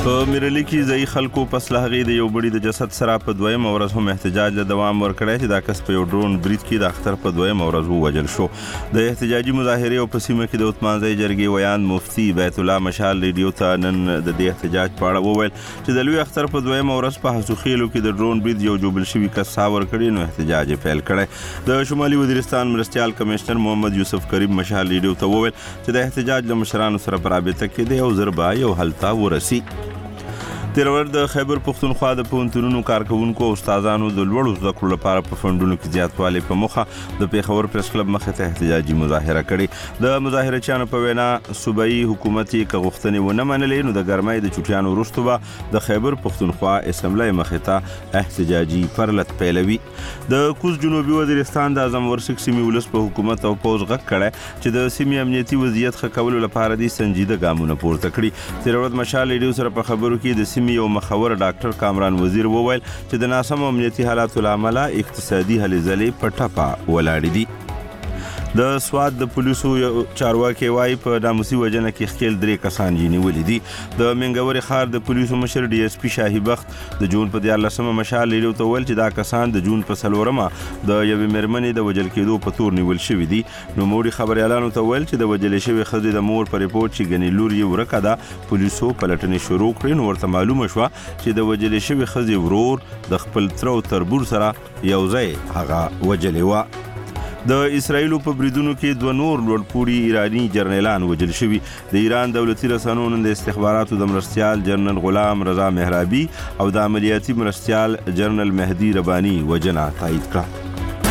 په میرلی کې ځای خلکو پس له هغې د یو بړي د جسد سره په دویمه ورځ هم احتجاج له دوام ورکړی چې دا کس په یو ډرون برید کې د اختر په دویمه ورځ ووژل شو. د احتجاجي مظاهرې او په سیمه کې د عثمانزی جرګې ویاند مفتي بیت الله مشال ریډیو ته نن د دې احتجاج په اړه وویل چې د لوی اختر په دویمه ورځ په حسوخیلو کې د ډرون برید یو جوبل شوي کس ساه ورکړي نو احتجاج یې پیل کړی. د شمالي وزیرستان مرستیال کمشنر محمد یوسف کریم مشال ریډیو ته وویل چې د احتجاج له مشرانو سره په رابطه کې د یو زر به یو حل ته ورسي. تیر ورځ د خیبر پښتونخوا د پوهنتونونو کارکوونکو او استادانو د لوړو زده کړو لپاره په فنډونو کې زیاتوالی په موخه د پیښور پریس کلب مخې ته احتجاجي مظاهره کړې. د مظاهرچیانو په وینا صوبایي حکومت یې که غوښتنې ونه منلې نو د ګرمۍ د چوټیانو وروسته به د خیبر پښتونخوا اسمبلی مخې ته احتجاجي پرلط پیلوي. د کوز جنوبي وزیرستان د اعظم ورسک سیمې ولس په حکومت او پوز غږ کړی چې د سیمې امنیتي وضعیت ښه کولو لپاره دې سنجیده ګامونه پورته کړي. تیر ورځ مشال ریډیو سره په خبرو کې د سیمې یو مخور ډاکټر کامران وزیر وویل چې د ناسم امنیتي حالاتو له امله اقتصادي هلې ځلې په ټپه ولاړې دي. د سوات د پولیسو چارواکي وایي په ناموسي وجنه کې خپل 3 کسان نیولي دي. د منګوري ښار د پولیسو مشر ډي اس پی شاهي بخت د جون په 14مه مشال ریډیو ته ویل چې دا کسان د جون په 4مه د یوې مېرمنې د وژل کېدو په تور نیول شوي دي. نو موري خبريالانو ته ویل چې د وژل شوي ښځې د مور په ریپورت چې ګنې لور یې ورکه ده پولیسو پلټنې شروع کړې نو ورته معلومه شوه چې د وژل شوي ښځې ورور د خپل تر او تربور سره یو ځای هغه وژلې وه. د اسرایلو په بریدونو کې 2 نور لوړپوړي ایرانی جرنیلان وژل شوي. د ایران دولتي رسنیو نن د استخباراتو د مرستیال جنرال غلام رضا مهرابي او د عملیاتي مرستیال جنرال مهدي رباني وژنه تایید کړه.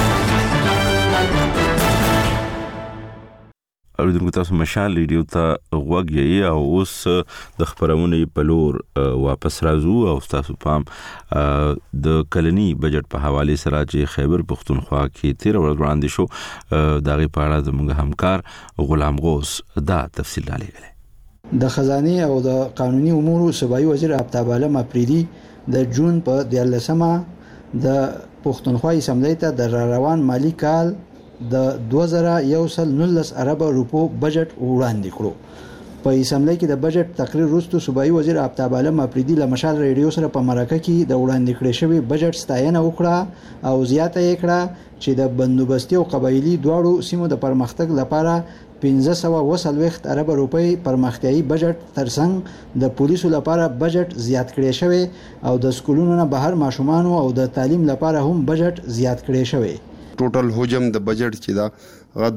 اوریدونکو تاسو مشال ریډیو ته غوږ یې او اوس د خبرونې په لور واپس راځو او تاسو پام د کلنی بجټ په حواله سره چې خیبر پښتونخوا کې 13 ورځې وړاندې شو دغه په اړه زموږ همکار غلام غوث دا تفصیل رالیږي. د خزانه او د قانوني امور صوبایي وزیر آفتاب عالم اپریدي د جون په 14مه د پښتونخوا اسمبلی ته د روان مالی کال د 2119 ارب روپو بجټ وړاندې کړو. په اسمبلی کې د بجټ تقریر وروسته صوبایي وزیر آفتاب عالم اپریدي له مشال ریډیو سره په مرکه کې د وړاندې کړې شوی بجټ ستاینه وکړه او زیاته یې کړه چې د بندوبستي او قبایلی دواړو سیمو د پرمختګ لپاره 1520 ارب روپۍ پرمختیايي بجټ ترڅنګ د پولیسو لپاره بجټ زیات کړی شوی او د سکولونو نه بهر ماشومان او د تعلیم لپاره هم بجټ زیات کړی شوی. ټوټل حجم د بجټ چې دا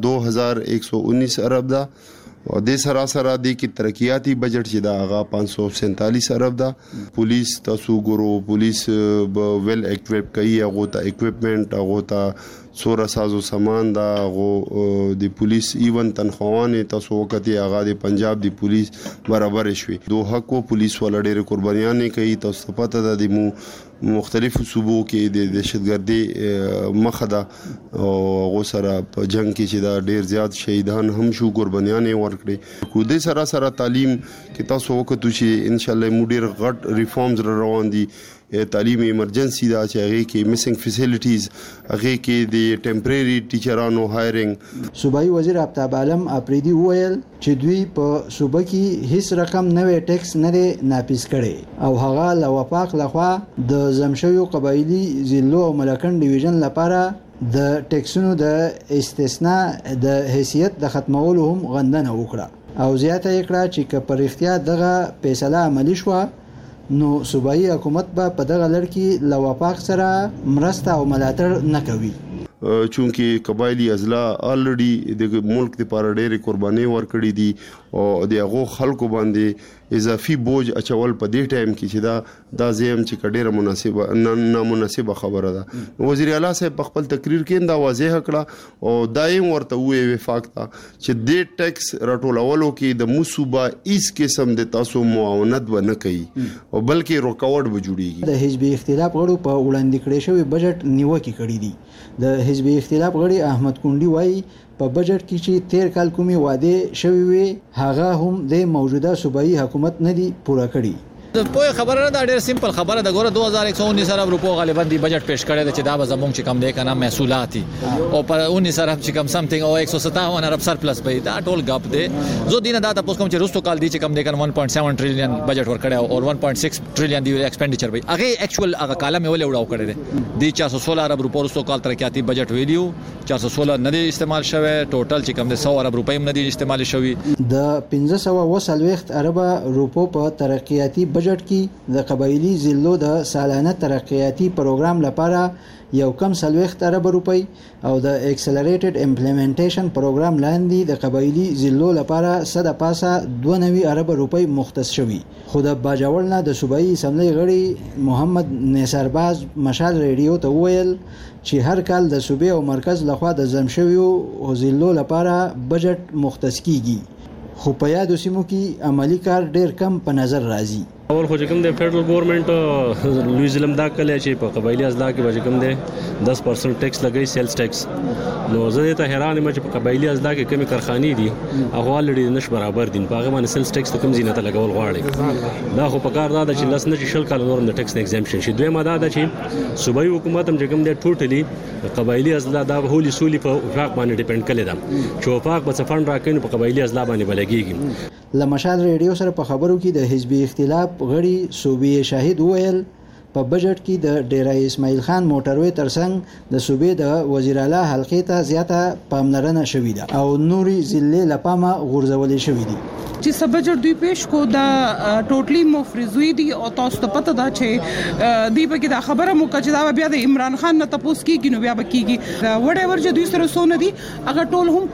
2119 ارب دا او د سراسر د کی ترقیاتی بجټ چې دا هغه 547 ارب دا. پولیس تاسو ګورو پولیس ویل اکویپ کوي هغه ته اکوپمنٹ هغه ته سور سازو سامان دا هغه د پولیس ایون تنخواهان تاسو وکړي هغه د پنجاب د پولیس برابر شوي. دوه حقو پولیس ولډېر قربانيان کوي تاسو پته ده د مختلفو صوبو کې د دهشتګردي مخه ده او غوسره په جنگ کې چې دا ډیر زیات شهیدان هم شو قربانيان ورکړي. خو د سراسر تعلیم کې تاسو وکړو چې ان شاء الله مډیر غټ ریفارمز روان دي. تعلیم ایمرجنسي دا چې هغه کې میسنګ فیسیلیټیز هغه کې د ټمپرری ټیچرانو هایرینګ. صوبایي وزیر آفتاب عالم اپریدي وویل چې دوی په صوبه کې هیڅ رقم نوې ټیکس نه دی ناپیس کړي او هغه له وفاق لخوا د زمشوي قبایلی ضلعو او ملکن ډیویژن لپاره د ټیکسونو د استثناء د حیثیت د ختمولو هم غندنه وکړه او زیاته یې کړه چې که پر اختیار دغه فیصله عملی شوه نو صوبایي حکومت به په دغه لړ کې له وفاق سره مرسته او ملاتړ نه کوي. چونکی قبایلی اضلاع الریډي د ملک لپاره ډېرې قرباني ورکړې دي او د هغو خلکو باندې اضافي بوج اچول په دې ټایم کې چې دا زم چې ډېره مناسبه نامناسبه خبره ده. وزیر اعلی صاحب په خپل تقریر کې دا واضح کړه او دایم ورته وې وفاق ته چې د ټیکس راټولولو کې د مصوبه هیڅ قسم د تاسو معاونت و نه کوي او بلکې رکاوټ به جوړیږي. د حزبي اختلاف غړو په وړاندې کړی شوی بجټ نیوکه کړې دي. د حزبي اختلاف غړي احمد کونډي وایي په بجټ کې چې 13 کال کومي وعده شوی وي هغه هم د موجوده صوبایي حکومت نه دي پوره کړی. د پوهه خبره نه دا ډېر سیمپل خبره ده. ګوره 2119 ارب روپو غالبا دی بجټ پیش کړی دی چې دا به زمونږ چې کم دی کنه محصولات او په 19 ارب چې کم سمثینګ او 157 ارب سرپلس به دا ټول غاپ دی. زه دینه دا تاسو کوم چې رستو کال دی چې کم دی کنه 1.7 ټریلیون بجټ ور کړی او 1.6 ټریلیون دی ایکسپینډیچر به هغه اکچوال هغه کالم ولې وړاو کړی دی 416 ارب روپو رستو کال ترقیاتی بجټ ویلیو 416 نه دی استعمال شوی. ټوټل چې کم دی 100 ارب روپۍ نه دی استعمال شوی. د 1520 ارب روپو په ترقیاتی بجټ کې د قبایلی ضلعو د سالانه ترقیاتی پروګرام لپاره یو کم 40 ارب روپۍ او د ایکسلریټډ امپلیمنټیشن پروګرام لاندې د قبایلی ضلعو لپاره 192 ارب روپۍ مختص شوي. خو د باجوړ نه د صوبایي اسمبلی غړي محمد نثارباز مشال ریډیو ته وویل چې هر کال د صوبې او مرکز لخوا د زمشویو ضلعو لپاره بجټ مختص کیږي خو په یادو سیمو کې عملی کار ډیر کم په نظر راځي. اول خو کوم د فدرل ګورنمنت لوی ظلم دا کله چې په قبایلی اضلاع کې به کوم دی 10% ټیکس لګي سیلز ټیکس. نو زه ته حیران یم چې په قبایلی اضلاع کې کومې کارخانې دي هغه الریډي نش برابر دي په هغه باندې سیلز ټیکس ته کوم زینت لګول غواړي. دا خو په کار دا چې لس نه شل کال نورم د ټیکس ایگزامپشن شي. دوی ماده دا چې صوبایي حکومت هم کوم دی ټوټلی قبایلی اضلاع دا هولي سولي په وفاق باندې ډیپند کړي دا چې وفاق به څه فند راکړي په قبایلی اضلاع باندې بلګيږي. لمشال ریډیو سره په خبرو کې د حزبي اختلاف غړي صوبې شاهد وویل په بجټ کې د ډیرای اسماعیل خان موټروي ترڅنګ د صوبې د وزیر اعلی حلقې ته زیاته پاملرنه شوې ده او نوري ضلع لپاره غورځولې شوې دي. چې سبجټ دوی پیش کو دا ټوټلی مفرزوي دي او تاسو ته پته ده چې دی په کې دا خبره مو کچ دا بیا د عمران خان نه تاسو کیږي نو بیا بکیږي وړ اور چې دوی سره سونه دي هغه ټول هم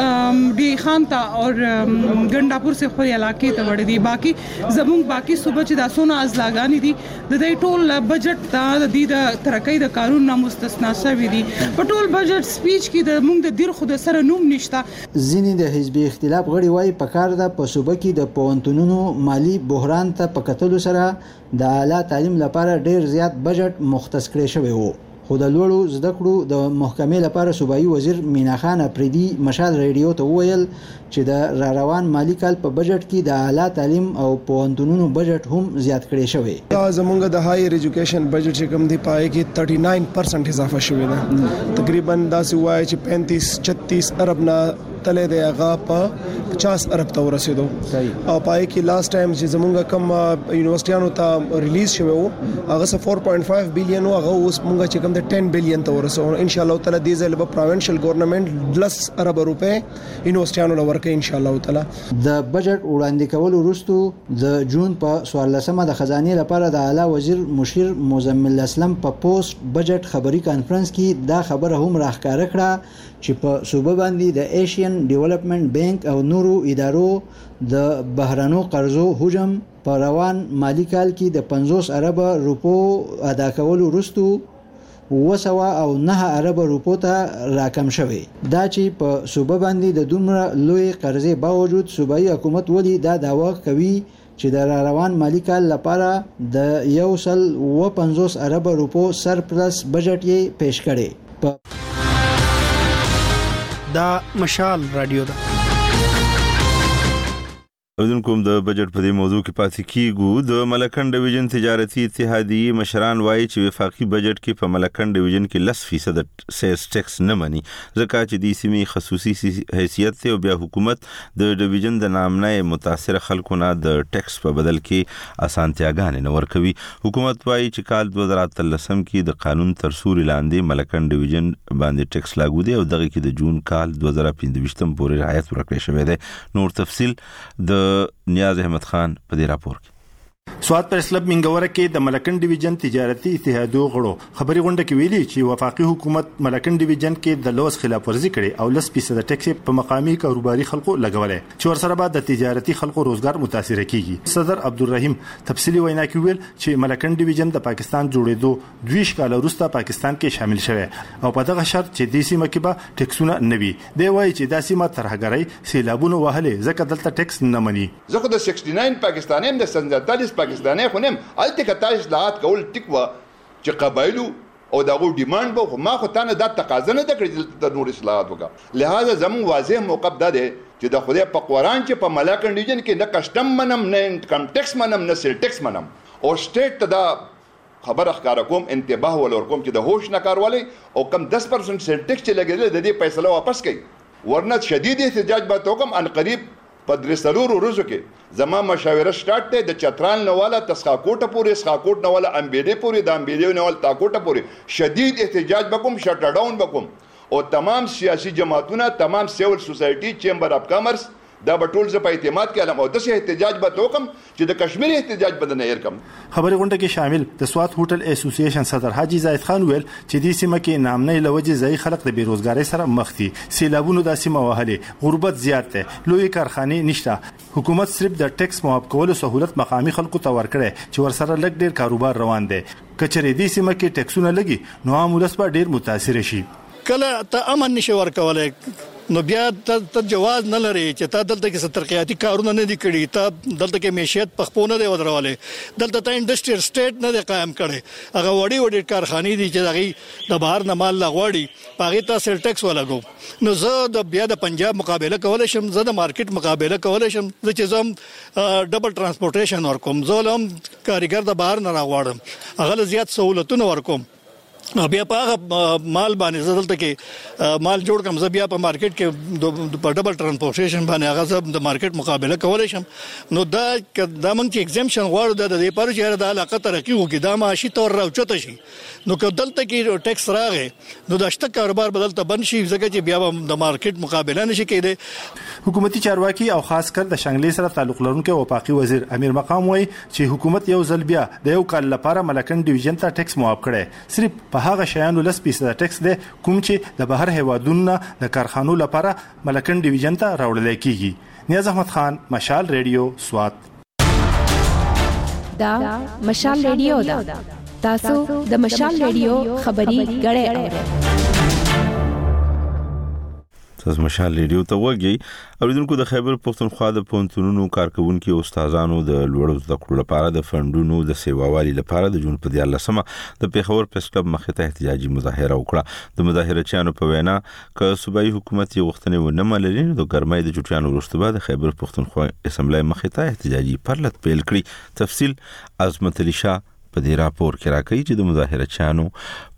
D Khan ता और गंडापुर से खोरी इलाके ता वड़े दी बाकी जमुंग बाकी सुबह च दासोना अजलागानी दी ददई टोल बजट ता दी द तरक्की द कानून ना मुस्तस्ना शवी दी पटोल बजट स्पीच की द मुंग द दیر خود سره نوم نشتا. ځینې د حزبي اختلاف غړي وایي پکار ده په صوبه کې د پوهنتونونو مالی بحران ته پکتلو سره د اعلی تعلیم لپاره ډیر زیات بجټ مختص کړی شوی وو. خو د لوړو زده کړو د محکمې لپاره صوبایي وزیر مینا خان اپریدي مشال ریډیو ته وویل چې د را روان مالی کال په بجټ کې د اعلی تعلیم او پوهنتونونو بجټ هم زیات کړی شوی. دا زمونږ د هایر ایجوکیشن بجټ چې کوم دی پای کې 39% اضافه شوی ده. تقریبا دا سی وای چې 35-36 ارب نه تلې دی هغه په 50 ارب ته ورسېدو. او پای کې لاست ټایم چې زمونږ کم یونیورسيټانو ته ریلیز شوی وو هغه 4.5 بلین هغه اوس مونږ چې کوم 10 بلین ته ورسو ان شاء الله تعالی د ځل په پروینشل ګورنمنت 10 ارب روپے یونیورسيټانو لورکه ان شاء الله تعالی. د بجټ وړاندې کول وروسته د جون په 14مه د خزانه لپاره د اعلی وزیر مشیر مزمل اسلم په پوسټ بجټ خبري کانفرنس کې دا خبره هم راخکاره کړه چې په صوبه باندې د ایشین ډیولپمنٹ بانک او نورو ادارو د بهرانو قرضو حجم په روان مالی کال کې د 50 ارب روپو ادا کول وروسته 9 ارب روپو ته راکم شوی. دا چې په صوبه باندې د دومره لوی قرضې باوجود صوبایي حکومت ولی دا داوا کوي چې د روان مالی کال لپاره د 150 ارب روپو سرپلس بجټ یې پیش کړي. دا مشال رادیو ده. اوردونکو د بجټ په دې موضوع کې پاتې کیږو. د ملکن ډیویژن تجارتي اتحادیې مشران وایي چې وفاقي بجټ کې په ملکن ډیویژن کې 10% سیلز ټیکس نه مني ځکه چې د سیمې خصوصي حیثیت ته او بیا حکومت د ډیویژن د نامنه متاثر خلکو نه د ټیکس په بدل کې اسانتیاګانې نه ورکوي. حکومت وایي چې کال 2013 کې د قانون تر سوري لاندې ملکن ډیویژن باندې ټیکس لاګو دی او دغه کې د جون کال 2015 پورې رعایت ورکړل شوی دی. نور تفصیل د نیاز احمد خان په دې راپور کې. سواد پریس کلب منګوره کې د ملکن ډیویژن تجارتي اتحادیو غړو خبري غونډه کې ویلي چې وفاقي حکومت ملکن ډیویژن کې د لوس خلاف ورزي کړي او 10% ټیکس په مقامي کاروباري خلکو لګولې چې ورسره بعد د تجارتي خلکو روزګار متاثر کیږي. صدر عبدالرحیم تفصیلی وینا کې ویل چې ملکن ډیویژن د پاکستان جوړېدو 2 کال وروسته پاکستان کې شامل شوه او په دغه شرط چې د سیمه کې به ټیکسونه نه وي. دی وایي چې د سیمه ترهګرۍ سیلابونه وهلې ځکه دلته ټیکس نه مني. زه د 69 پاکستاني هم د 47 پاکستاني خونم الته کتاش اصلاحات کول ټیکوا چې قبایلو او دغه ډیماند به ما خو تانه د تقاضا نه د کړی د نور اصلاحات وکړه. لہذا زمو واضح موقف ده چې د خدای په قران چې په ملاکن ډیویژن کې نه کسٹم منم نه انکم ټیکس منم نه سیل ټیکس منم او سټیټ ته دا خبره ښکارا کوم انتباه ولور کوم چې د هوش نه کاروالی او کم 10% سیل ټیکس چې لګیدل د دې فیصله واپس کړي ورنه شدید احتجاج به توکم ان قریب په درسلور ورځو کې زما مشاوره سٹارټ ته د چترال نواله تسخاکوټه پورې سخاکوټ نواله امبیډي پورې د امبیډي نواله تاکوټه پورې شدید احتجاج وکوم شټ ډاون وکوم او تمام سیاسي جماعتونه تمام سیول سوسایټي چیمبر اف کامرس دا بټول ز په اعتماد کې علم او د احتجاج به توکم چې د کشمیر احتجاج بده نه يرکم. خبري غونډه کې شامل د سوات هوټل اسوسییشن صدر حاجی زاید خان ویل چې د سیمه کې نامنۍ لوجه ځای خلک د بیروزګاری سره مخ دي، سیلابونو د سیمه وهلې، غربت زیات ده، لوی کارخانه نشته، حکومت صرف د ټیکس معاف کولو سہولت مقامی خلکو ته ورکړي چې ورسره لګ ډیر کاروبار روان دي. کچره د سیمه کې ټیکسونه لګي نو عام ولس به ډیر متاثر شي. کله ته امن نشي ورکولای نو بیا ته جواز نه لري چې ته دلته کې ترقیاتي کارونه نه دي کړی، ته دلته کې معیشت پخپونه دی ودرولې، دلته ته انډستریل سټیټ نه دی قائم کړي، هغه وړي وړي کارخانې دي چې دغه د بهر نه مال لغوړي پاغي ته سیل ټیکس ولګو. نو زه د بیا د پنجاب مقابله کولای شم، زه د مارکیټ مقابله کولای شم، زه چې زم ډبل ترانسپورټیشن ورکوم، زه هم کاریګر د بهر نه راغواړم، هغه زیات سہولتونه ورکوم، بیا په هغه مال باندې زدلته کې مال جوړ کوم، زه بیا په مارکیټ کې په ډبل ترانسپورټیشن باندې هغه زه د مارکیټ مقابله کولای شم. نو دا موږ چې ایگزامشن غواړو د دې پر چې د علاقه ترقی وکړي دا معاشي تور راوچته شي، نو که دلته کې ټیکس راغی نو د شته کاروبار بدلته بند شي، ځکه چې بیا د مارکیټ مقابله نشي کېدای. حکومتي چارواکي او خاص کر د شانګلې سره تعلق لرونکي وفاقي وزیر امیر مقام وایي چې حکومت یو ځل بیا د یو کال لپاره ملکن ډیویژن ته ټیکس معاف کړي، صرف په هغه شیانو 10% ټیکس دی کوم چې د بهر هیوادونو د کارخانو لپاره ملکن ډیویژن ته راوړل کیږي. نیاز احمد خان، مشال ریډیو، سوات. دا مشال ریډیو دا تاسو د مشال ریډیو خبري غړې اورئ. تاسو مشال ریډیو ته وګورئ. اوریدونکو د خیبر پښتونخوا د پونتونونو کارکونکو او استادانو د لوړو زده کړو لپاره د فندونو د سیواوالي لپاره د جون په 14مه د پیښور پریس کلب مخې ته احتجاجي مظاهره وکړه. د مظاهرچیانو په وینا ک صوبایي حکومت یې غوښتنې ونه منلې نو د ګرمۍ د چټیانو وروسته بعد خیبر پښتونخوا اسمبلی مخې ته احتجاجي پرلط پیل کړی. تفصیل عظمت علي شاه په دې راپور کې راکړي چې د مظاهرچیانو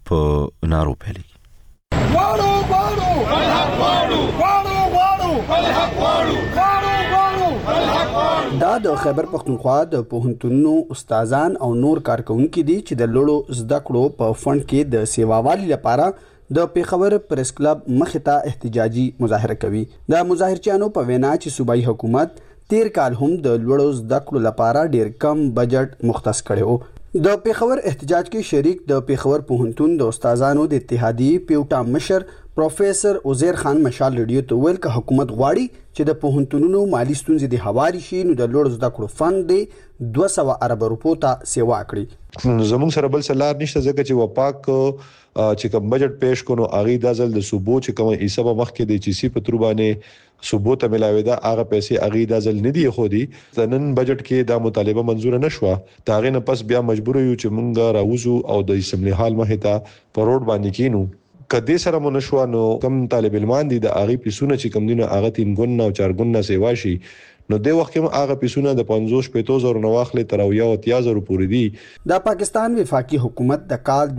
په نارو پیل غواړو غواړو الحق غواړو غواړو غواړو الحق غواړو غواړو غواړو. دا د خیبر پښتونخوا د پوهنتونونو استادان او نور کارکونکو دي چې د لوړو زده کړو په فند کې د سیواوالي لپاره د پیښور پریس کلب مخې ته احتجاجي مظاهره کوي. د مظاهرچیانو په وینا چې صوبایي حکومت تیر کال هم د لوړو زده کړو لپاره ډیر کم بجټ مختص کړی و. د پیښور احتجاج کې شریک د پیښور پوهنتون د استادانو د اتحادیې پیوټا مشر پروفیسور عزیر خان مشال ریډیو ته ویل چې حکومت غواړي چې د پوهنتونونو مالی ستونزې د هواري شي نو د لوړ زده کړو فند د 200 ارب روپو ته سیوا کړي. زموږ سره بل سلار نشته ځکه چې وپاک چې کوم بجټ پېښ کونو اغي د ځل د صوبو چې کوم حساب مخ کې د چي سي پتروبانه صوبو ته ملاوي دا هغه پیسې اغي د ځل ندي خو دي نن بجټ کې دا مطالبه منزور نشوه. تاغه نه پس بیا مجبور یو چې مونږ راوځو او د اسمبلی حال مخه ته پروډ باندې کینو. کدي سره منشوا نو کم طالب علمان دي د اغي پیسونه چې کم دینه اغه 3 ګون او 4 ګون سیوا شي نو د وخت کې هغه پیسونه د 550,000 نواخله تر 1,000 پورې دي. د پاکستان وفاقي حکومت د کال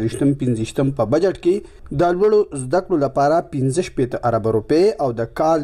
2023 په بجټ کې د لوړو زده کړو لپاره 15 ارب روپے او د کال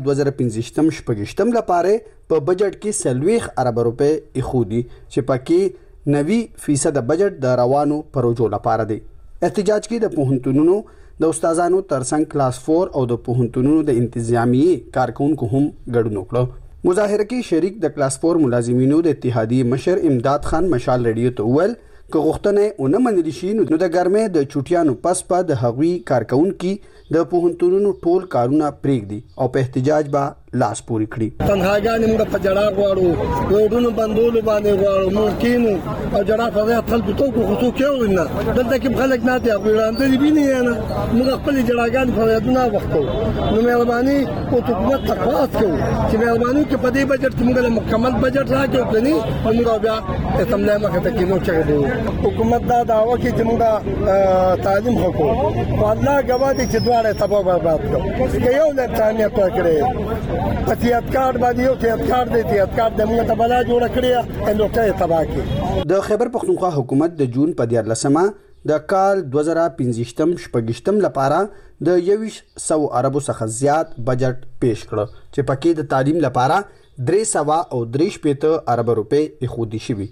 2025 لپاره په بجټ کې 30 ارب روپے اخودي چې پکې 90% بجټ د روانو پروژو لپاره دی. احتجاج کې د پوهنتونونو د استادانو ترڅنګ کلاس 4 او د پوهنتونونو د انتظامی کارکونکو هم ګډون وکړ. مظاهره کې شریک د کلاس 4 ملازمینو د اتحادیې مشر امداد خان مشال ریډیو ته ویل که غوښتنه ونه منل شي نو د ګرمۍ د چټیانو پس په د هغوی کارکونکو د پوهنتونونو ټول کارونه پریږدي او په احتجاج به لاس پوري کړی. تنهاګانې موږ په جړا غواړو، روډونو بندولو باندې غواړو، موږ کینو او جړا فضا خلکو ته کو خصو کېو نه دلته کې خلک نه دی وړاندې دی بینه نه موږ خپل جړاګان فریادونه وختو. نو مهرباني او حکومت ته خواست کوو چې مهرباني کې په دې بجټ کې موږ مکمل بجټ راکړو کني موږ بیا اسمبلی مخه ته کینو چې حکومت دا داوا کوي چې موږ تعلیم وکړو. والله غواړي چې دواړه تباہ برباد کړو. یو نه تانه پکړي په تیاتکار باندې یو تیاتکار دی تیاتکار د موږ ته بلا جوړ کړی نو ته تباہ کړي. د خیبر پختونخوا حکومت د جون په 14مه د کال 2015-16 لپاره د 2100 اربو څخه زیات بجټ پیش کړ چې پکې د تعلیم لپاره 330 ارب روپے اخودي شوي.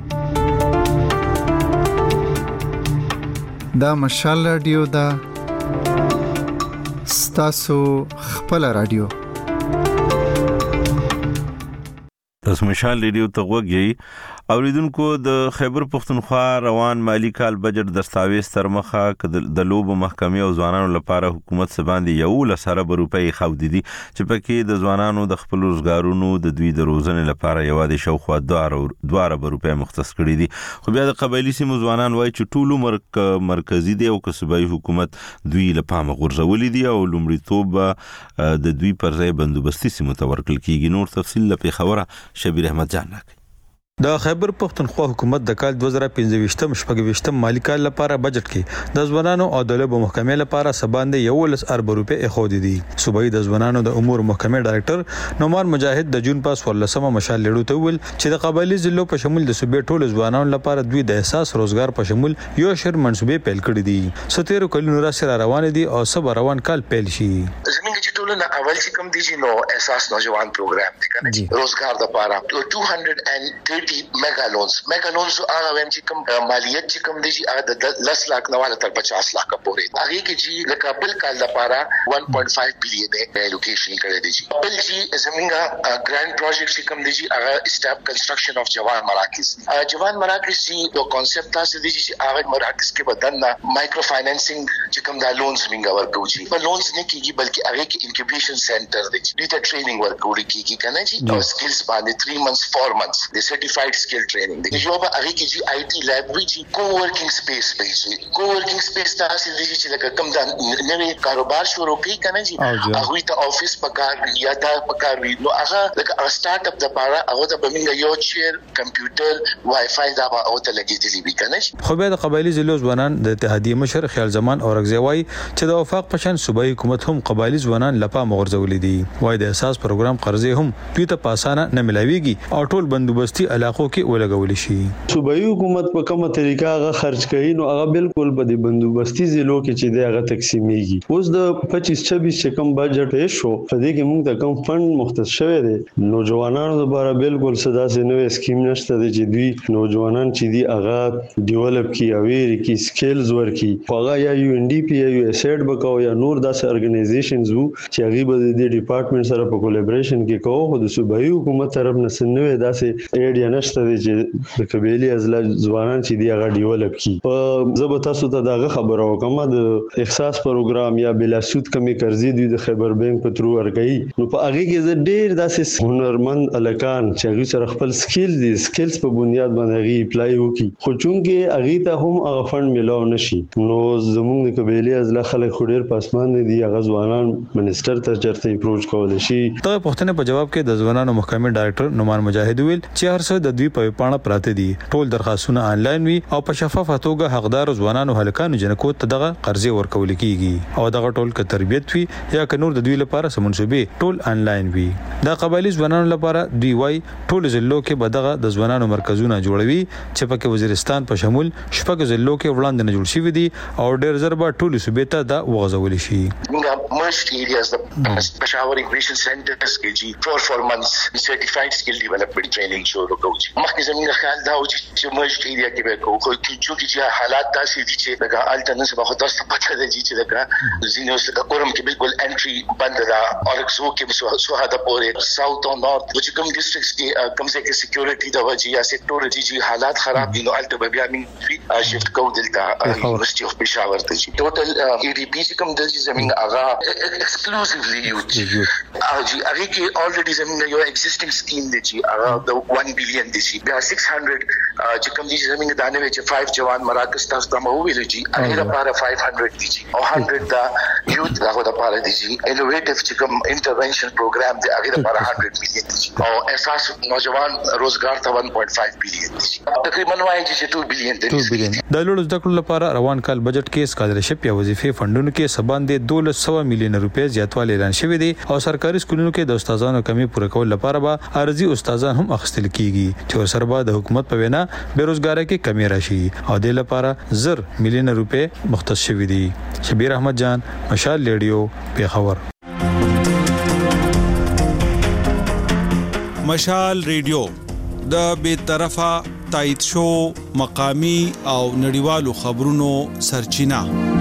دا مشال رادیو دا ستاسو خپل رادیو. تاسو مشال ریډیو ته وګورئ. اوریدونکو د خیبر پختونخوا روان مالی کال بجټ دستاویز تر مخه د لوب محکمې او ځوانانو لپاره حکومت سباندې 1 ارب روپے خودي دي چې پکې د ځوانانو د خپل روزګارونو د دوی د روزنې لپاره یوازې شاوخوا 2 ارب روپے مختص کړي دي. خو بیا د قبایلی سیمو ځوانان وایي چې ټولو مرکزی دی او صوبایي حکومت دوی لپاره غورځولې دي او لومړیتوب د دوی پر ځای بندوبستي سیمو ته ورکړل کیږي. نور تفصیل لپاره خبره شبیر احمد جان راکړي. د خیبر پختونخوا حکومت د کال 2015-16 مالی کال لپاره بجټ کې د ځوانانو او د لوب محکمې لپاره سباندې 1 ارب روپے اخودي دي. صوبایي د ځوانانو د امور محکمې ډایرکټر نومان مجاهد د جون پاس 14مه مشال لیډو ته ویل چې د قبایلی ضلعو په شمول د صوبې ټولو ځوانانو لپاره دوی د احساس روزګار په شمول یو شر منصوبې پیل کړې دي. 17 کلونو را روان دي او سب روان کال پیل شي. زمونږ چې ټولو نه اول چې کوم دي نو احساس نوجوان پروګرام دی کنه چې روزګار د لپاره 230 میگا لونز هغه ویم چې کوم مالیت چې کوم دی هغه د 10 لک نه والا تر 50 لک پورې هغه کې چې لکه بل کال لپاره 1.5 بلین الوکیشن کړی دی. بل چې زمونږه ګرانډ پروجیکټ چې کوم دی هغه اسټاپ کنسټرکشن اف جوان مراکز چې د کانسپټ تاسو دی چې هغه مراکز کې بدلنا مایکرو فاینانسینګ چې کوم دا لونز منګه ورکوي چې په لونز نه کېږي بلکې هغه کې انکیوبیشن سنټر دی چې د ټریننګ ورکوي کېږي کنه چې او سکلز باندې 3 months 4 months د سرټیفاید سکل ټریننګ دی. یو به هغه کې چې آی ټي لیب وی چې کوورکینګ سپیس دی. کوورکینګ سپیس تاسو دی چې لکه کوم دا نوې کاروبار شروع کوي کنه چې هغه ته افیس پکار یا دا پکار وي نو هغه لکه سٹارټ اپ د لپاره هغه ته بمنګ یو چیر کمپیوټر وای فای دا به او ته لګیدلی وي کنه. خو به د قبایلی ضلعو ځوانان د اتحادیه مشر خیال زمان اورغزی وای چې د وفاق پشن صوبایي حکومت هم قبایلی ځوانان لپاره مغرضولې دي. وای د اساس پروګرام قرضې هم دوی ته پاسانه نه ملایويږي او ټول بندوبستي علاقو کې ولګول شي. صوبایي حکومت په کومه طریقه هغه خرج کوي نو هغه بالکل په دې بندوبستي ضلعو کې چې دی هغه تقسیمېږي. اوس د 25-26 چې کوم بجټ یې شو په دې کې موږ ته کوم فند مختص شوی دی نوجوانانو لپاره بالکل صدا سي نوې سکیم نشته دی چې دوی نوجوانان چې دی هغه ډیولپ کی او کی سکلز ورکی هغه یا یو ان ډي پی یا یو اسید بکاو یا نور داسې ارګنایزیشنز وو چې هغه به د ډپارټمنټ سره په کولیبریشن کې کوو. خو د صوبایي حکومت طرف نه سنوي داسې ایډیا نشته دی چې د قبایلی ازلا ځوانان چې دی هغه ډیولپ کی. په زبر تاسو ته دغه خبره وکم د احساس پروګرام یا بلا سود کمی قرضې دوی د خیبر بانک په ترو ورګي نو په هغه کې ډېر داسې هنرمند الکان چې هغه سره خپل سکلز په بنیاد باندې هغه اپلای وکي خو چونکه هغه ته هم هغه فند ملاو نشي نو زموږ د قبایلی ازلا خلک خډیر پاسمان دي هغه ځوانان منسټر ته چرته اپروچ کول شي. ته پښتنه په جواب کې د ځوانانو محکمې ډایرکټر نومان مجاهد ویل چې هر څه د دوی په پاڼه پراته دي. ټول درخواستونه آنلاین وي او په شفافه توګه حقدار ځوانانو هلکانو جنکو ته دغه قرضې ورکول کیږي او دغه ټول ک تربیت وي یا ک نور د دوی لپاره سمونسوبې ټول آنلاین وي. د قبایلی ځوانانو لپاره دوی وای ټول ضلعو کې بدغه د ځوانانو مرکزونه جوړوي چې پکې وزیرستان په شمول شپږ ضلعو کې وړاندې نه جوړ شوی دي او ډېر زربا ټول صوبې ته دا وغځول شي. Most areas the Peshawar Immigration Centers کې جی 4 months certified skill development training شروع کوي. مخکې زموږ خیال دا و چې most area کې به کوو خو چې حالات داسې دي چې دغه الټرنیټ به خو تاسو پته دی چې دغه زینو څخه کورم کې بالکل انټري بند ده او اکسو کې سوهاده پورې ساوث او نارث چې کوم ډیسټرکټس کې کم څه کې سکیورټي د وجې یا سېکټورټي چې حالات خراب دي نو الټ به بیا موږ شفت کوو دلته یونیورسيټي اف پېښور ته چې ټوټل EDP چې کوم د زمينګ هغه exclusively youth جی هغه کې already زمينګ یو existing scheme دی چې هغه د 1 billion دی چې 600 چې کوم دي زمينه دانه چې 5 جوان مراکز تاسو ته مو ویل چې هغه لپاره 500 دي او 100 دا یوت هغه لپاره دي انوویټیو چې کوم انټرونشن پروګرام دی هغه لپاره 100 مليون دي او اساس نوجوان روزګار ته 1.5 بلین دي تقریبا وایي چې 2 بلین دي 2 بلین د لوړ زده کړو لپاره روان کال بجټ کې سکالرشپ یا وظیفې فندونو کې سباندې 1200 میلیون روپیا زیاتوالی اعلان شوی دی او سرکاري سکولونو کې د استادانو کمی پوره کول لپاره به ارزي استادان هم اخستل کیږي چې سربا د حکومت په وینا بیروزګاری کې کمی راشي او د لپاره 10 میلیون روپیا مختص شوی دی. شبیر احمد جان، مشال ریډیو، پیښور. مشال ریډیو د بیطرفه تایید شو مقامی او نړیوالو خبرونو سرچینه.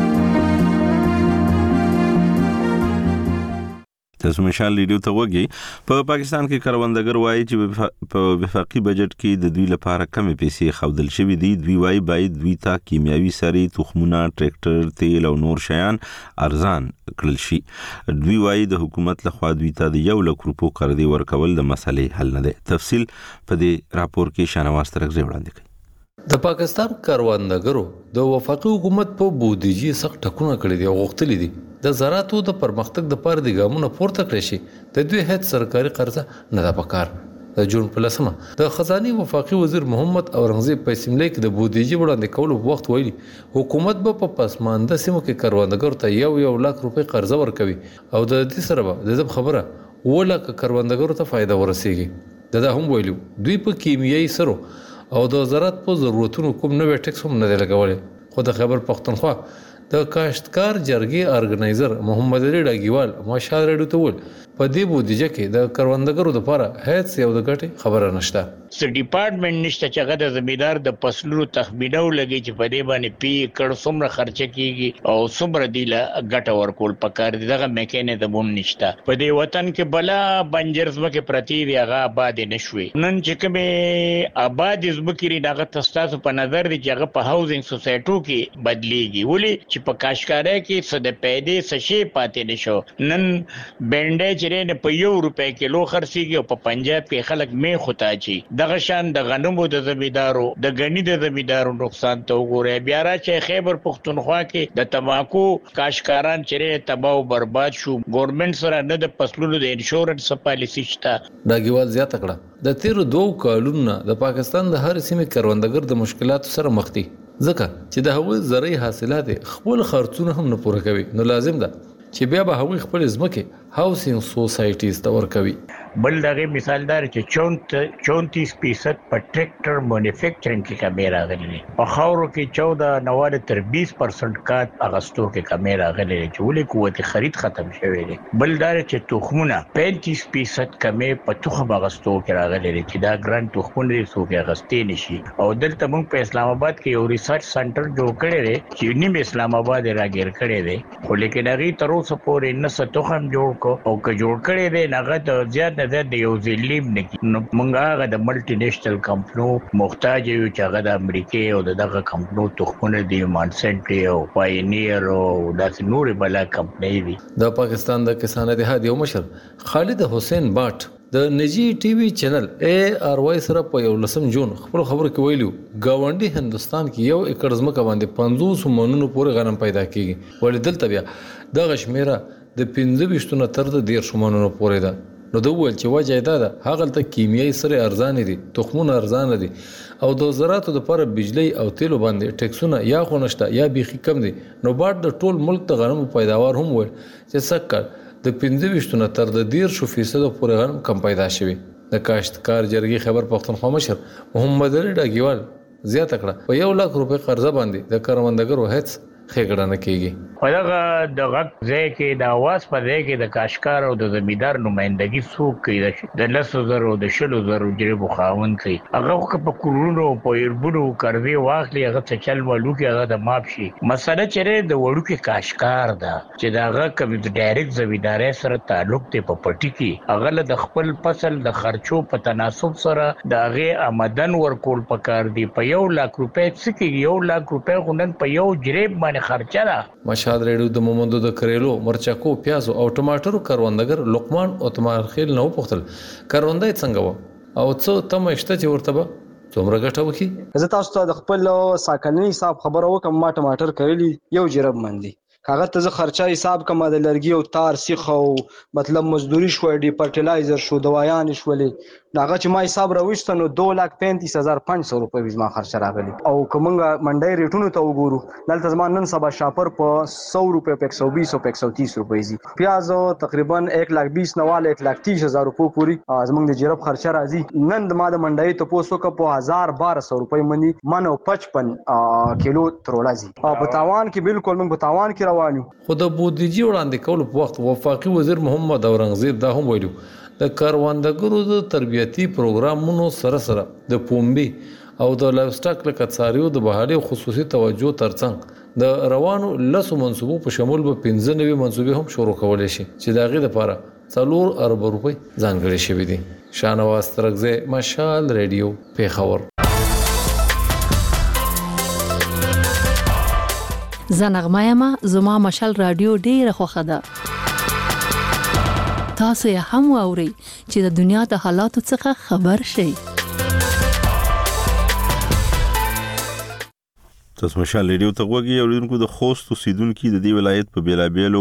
تاسو مشال ریډیو ته وګورئ. په پاکستان کې کروندګر وایي چې په وفاقي بجټ کې د دوی لپاره کمې پیسې خودل شوې دي. دوی وایي باید دوی ته کیمیاوي سرې، تخمونه، ټریکټر، تیل او نور شیان ارزان کړل شي. دوی وایي د حکومت لخوا دوی ته د 1 لک روپو قرضې ورکول د مسلې حل نه دی. تفصیل په دې راپور کې شانواز ترغزي وړاندې کوي. د پاکستان کروندګرو د وفاقي حکومت په بودیجې سخت ټکونه کړي دي او غوښتلي دي د زراعتو د پرمختګ د پاره د ګامونو پورته کړی شي. د دوی هیڅ سرکاري قرضه نه ده پکار. د جون په لسمه د خزاني وفاقي وزیر محمد اورنګزیب په سیملې کې د بودیجې وړاندې کولو په وخت ویلي حکومت به په پسمانده سیمو کې کروندګرو ته 1 لک روپۍ قرضه ورکوي او د دې سره به د خبره 1 لک کروندګرو ته فائدہ ورسیږي. دا هم ویلو دوی په کیمیاوي سرو او د زراعت په ضرورتونو کوم نوې ټیکس هم نه دی لګولې. خو د خیبر پختونخوا د کاشتکار جرګې ارګنایزر محمد علي ډاګیوال مشال ریډیو ته وویل په دې بودیجه کې د کروندګرو لپاره هیڅ یو د ګټې خبره نشته. س ډپارټمنټ نشته چې هغه د زمیدار د فصلونو تخمینه ولګي چې په دې باندې پی کړه څومره خرچه کیږي او څومره دی له ګټه ورکول پکار دي. دغه میکانیزم هم نشته. په دې وطن کې بلا بنجر زمکه پرتی دی هغه آباد نشوي. نن چې کومه آباد زمکري دغه تاسو په نظر دي چې هغه په هاوزینګ سوسایټو کې بدليږي ولي چې په کاشکارۍ کې څه د پیدې څه شي پاتې نشو. نن بنډې چې نه په 1 روپۍ کیلو خرڅيږي او په پنجاب کې خلک می خوتا چی. دغه شان د غنمو د زمیدارو د غنی د زمیدارو نقصان ته وګورئ. بیا را چې خیبر پختونخوا کې د تماکو کاشکاران چې تباہ او برباد شو. ګورنمنت سره نه د فصلونو د انشورنس پالیسی شته. ډاګیوال زیاته کړه د تیر 2 کالونو د پاکستان د هر سیمې کروندګر د مشکلاتو سره مخ دي ځکه چې د هغوی زرعي حاصلات خپل خرڅونه هم نه پوره کوي. نو لازم ده چې بیا به هغوی خپل ځمکې هاوسینګ سوسایټیز ته ورکوي. بل دغه مثالدار چې 34% په ټریکټر مانیفیکچرینګ کې کمی راغلی دی. په خاورو کې 14 تر 20% کات اغستو کې کمی راغلی دی چې ولې قوت خرید ختم شوی دی. بل دا چې تخمونه 35% کمی په تخم اغستو کې راغلی دی چې دا ګران تخمونه سو کې اغستې نشي. او دلته موږ په اسلام آباد کې یو ریسرچ سنټر جوړ کړی دی چې نیم اسلام آباد راګیر کړی دی خو لیکن هغه تر اوسه پورې نه څه تخم جوړ کو او که جوړ کړی دی هغه د زیات د یو ځلیم نه کی. نو موږ هغه د ملټي نېشنل کمپنیو محتاج یو چې هغه د امریکای او دغه کمپنیو تخمونه دی مانسنټ او پاینیر او داسې نورې بلا کمپنۍ دي. د پاکستان د کسان اتحاد یو مشر خالد حسین باټ د نجی ټي وي چینل ARY سره په 11 جون خپل خبرو کې ویلو گاونډي هندستان کې 1 ایکړ ځمکه باندې 500 منونو پورې غنم پیدا کیږي. ولې دلته بیا د غشمیره د 25 تر د 100 منونو پورې ده. نو د ول چې وجه ده هغه ته کیمیاوي سره ارزان دي، تخمونه ارزان دي او د زراعت لپاره بجلی او تیلو باندې ټیکسونه یا خو نشته یا بيخي کم دي. نو بعد د ټول ملک د غنمو پیداوار هم ول چې سکه د 25 تر د 100% پورې غنم کم پیدا شوی. د کاشتکار جرګې خیبر پختونخوا مشر محمد علي ډاګیوال زیاته کړه په 1 لک روپۍ قرضه باندې د کروندګرو هیڅ خېګړه نه کیږي. هغه د غږ ځای کې د आवाज په ځای کې د کاشکار او د زمیدار نمائندګي څوک کوي د 100,000 او د 100,000 جریبو خاون کوي. هغه په کورونو په يربونو قرضې واخلي هغه څه چل ولو کې هغه د ماپ شي. مسله چیرې د وړو کې کاشکار ده چې داغه کوم د ډایرکټ زمیداري سره تعلق ته په پټي کې هغه د خپل فصل د خرچو په تناسب سره داغه آمدن ورکول پکار دي. په 1 لک روپۍ څخه 1 لک روپۍ غونډن په یو جریب خرچه ده. مشال ریډیو د مومندو د کریلو، مرچکو، پیازو او ټماټرو کروندګر لقمان او تمارخیل نو پختل کروندای څنګه و او څو تم اشته چې ورته څومره ګټه وکړي. زه تاسو ته د خپل ساکلنی حساب خبره وکم. ما ټماټر کرلی 1 جرب مندي کاغذ ته خرچه حساب کوم د لرګي او تار سیخ او مطلب مزدوري شو ډي فرټیلایزر شو دوايان شولې داغه چې ما حساب راوښته نو 2,35,500 روپۍ ما خرچه راغلی. او کومنګ منډي ریټونو ته وګورو دلته زمان نن سبا شاپر په 100 روپۍ په 120 او په 130 روپۍ زی پیاز تقریبا 1,20,000 نواله 1,30,000 روپۍ پوری زمونږ د جرب خرچه راځي. نن د ما د منډي ته پوسو ک په 1,000-1,200 روپۍ منی منو 55 کیلو ترولازي او په تاوان کې بالکل موږ په تاوان کې خو د بودیجې وړاندې کولو په وخت وفاقي وزیر محمد اورنګزیب دا هم ویلو د کاروانګرو د تربیتی پروګرامونو سره د پومبي او د لایف سټاک لکه څارویو د بهالي خصوصي توجه ترڅنګ د روانو لسو منصوبو په شمول به 15 منصوبې هم شروع کولای شي چې دا غي لپاره 4 ارب روپۍ ځانګړي شوی دي. شانواز ترغزه مشال ریډیو پیښور. زنغمایما زما مشال رادیو ډیره خوښه ده. تاسو یې هم واورئ چې د دنیا د حالاتو څخه خبر شئ. تاسو مشال ریډیو ته وګورئ او لرونکو د خوست اوسیدونکو د دې ولایت په بیلابیلو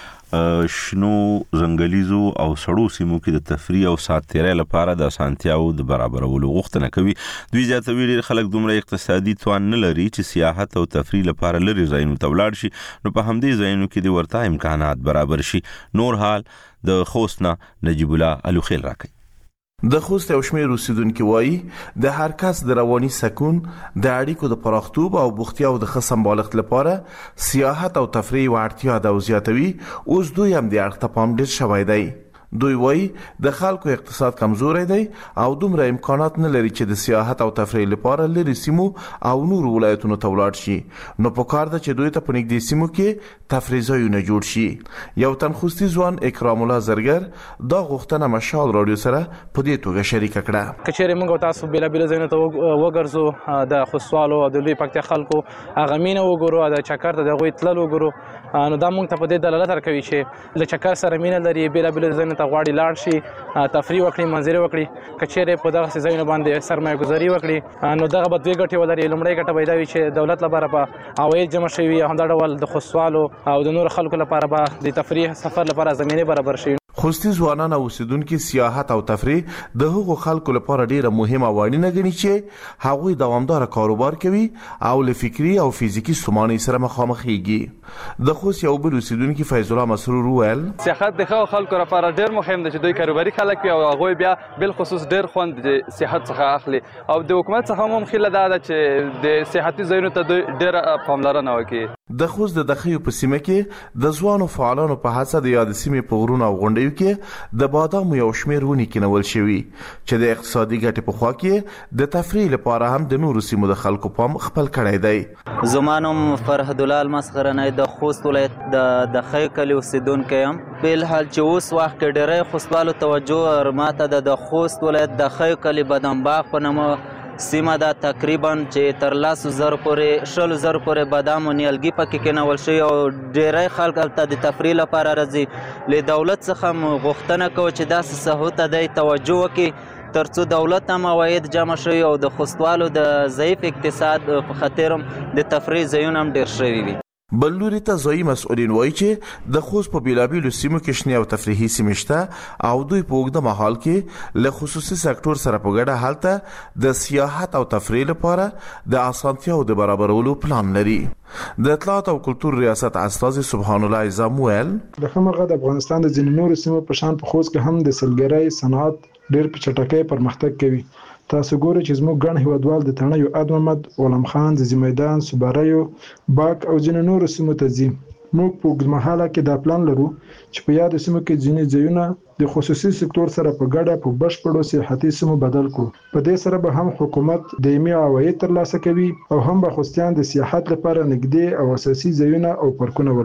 شنو زنګلیزو او سړو سیمو کې د تفریح او ساتیرۍ لپاره د اسانتیاو د برابرولو غوښتنه کوي. دوی زیاتوي ډېر خلک دومره اقتصادي توان نه لري چې سیاحت او تفریح لپاره لري ځایونو ته ولاړ شي، نو په همدې ځایونو کې د ورته امکانات برابر شي. نور حال د خوست نه نجیب الله الوخیل راکړي. د خوست او شمیر اوسیدونکو وایي د هر کس د رواني سکون د اړیکو د پراختوب او بوختیاو د خصم بالغت لپاره سیاحت او تفریح ورتیا د زیاتوي. اوس دوی هم د اړتیا پام ډیر شوی دی. دوی وایي د خلکو اقتصاد کمزوري دی او دومره امکانات نه لري چې د سیاحت او تفریح لپاره لري سیمو او نور ولایتونو ته ولاړ شي، نو په کار ده چې دوی ته په نږدې سیمو کې تفریح ځایونه جوړ شي. یو تنخوستي ځوان اکرام الله زرګر دا غوښتنه مشال رادیو سره په دې توګه شریک کړه. کچېره موږ تاسو بیلابیل ځایونه ته وګرځو د خوستوالو او د لوی پکتیا خلکو هغه مینه وګورو د چکر ته د غوي تلل وګورو، نو دا موږ ته په دې دلالت ورکوي چې له چکر سره مینه لري بیلابیل ځایونه غواړي لاړ شي تفریح وکړي منظره وکړي. کچېره په دغه ځایونو باندې سرمایه گذاري وکړي نو دغه به دوی ګټي ولري. لومړی ګټه پیدا وي چې دولت لپاره په عواید جمع شي، همدا ډول د خوستوالو او د نور خلکو لپاره به د تفریح سفر لپاره زمينه برابر شي. خوستي ځوانان او اوسیدونکو سیاحت او تفریح د هغو خلکو لپاره ډیره مهمه وړاندې غني چې هغوی دوامدار کاروبار کوي او له فکری او فزیکی ستونزو سره مخامخ کیږي. د خوست یو بل اوسیدونکو فیض الله مسرور ویل سیاحت د خلکو لپاره ډیر مهم دی چې دوی کاروباري خلک وي او هغوی بیا بل خصوص ډیر خوند د سیاحت څخه اخلي او د حکومت څخه هم خله ده چې د سیاحتي ځایونو ته ډیر پاملرنه وکړي. د خوست د دخیو په سیمه کې د ځوانو فعالانو په هڅه د یاد سیمې په غرونو او غونډیو کې د بادامو یو شمېر ونې کینول شوي چې د اقتصادي ګټې په خوا کې د تفریح لپاره هم د نورو سیمو د خلکو پام خپل کړی دی. زما نوم فرهد الله المسخرنی د خوست ولایت د دخیو کلي اوسیدونکی یم. بلحال چې اوس وخت کې ډېری خوستوالو توجه ماته د خوست ولایت د دخیو کلي بادام باغ په نامه سیمه دا تقریبا چې تر 100,000 پورې 100,000 پورې بادام او نیالګي پکې کېنول شي او ډېری خلک هلته د تفریح لپاره راځي. له دولت څخه غوښتنه کوي چې داسې ساحو ته دی توجه وکړي ترڅو دولت هم عواید جمع شي او د خوستوالو د ضعیف اقتصاد په خاطر د تفریح ځایونه هم ډېر شوي وي. بل لوري ته ځایي مسؤلین وایي چې د خوست په بیلابیلو سیمو کې شنې او تفریحي سیمې شته او دوی په اوږده مهال کې له خصوصي سکتور سره په ګډه هلته د سیاحت او تفریح لپاره د اسانتیاو د برابرولو پلان لري. د اطلاعات او کلتور ریاست استاذ سبحان الله اعظم ویل د همغه د افغانستان د ځینې نورو سیمو په شان په خوست کې هم د سلګرۍ صنعت ډېر په چټکۍ پرمختګ کوي. تاسو ګورئ چې زموږ ګڼ هیوادوال د تڼیو اد محمد، غلام خان، زیزی میدان، سوباریو، باک او ځینې نورو سیمو ته ځي. موږ په اوږدمهاله کې دا پلان لرو چې په یادو سیمو کې ځینې ځایونه د خصوصي سکتور سره په ګډه په بشپړو سیاحتي سیمو بدل کړو. په دې سره به هم حکومت دایمي عواید ترلاسه کوي او هم به خوستیان د سیاحت لپاره نږدې او اساسي ځایونه او پارکونه ولري.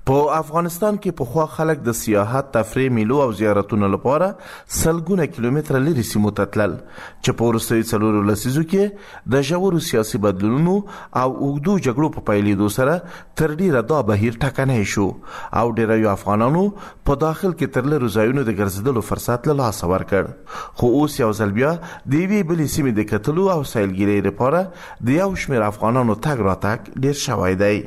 په افغانستان کې په خوا خلک د سیاحت، تفریح، میلو او زیارتونو لپاره سلګونه کیلومتره لري سیمو ته تلل چې په وروستیو 4 لسیزو کې د ژورو سیاسي بدلونونو او اوږدو جګړو په پیلېدو سره تر ډیره دا بهیر ټکنی شو او ډیرو افغانانو په داخل کې تر لرو ځایونو د ګرځېدلو فرصت له لاسه ورکړ. خو اوس یو ځل بیا د یوې بلې سیمې د کتلو او سیلګرۍ لپاره د یو شمېر افغانانو تګ راتګ ډیر شوی دی.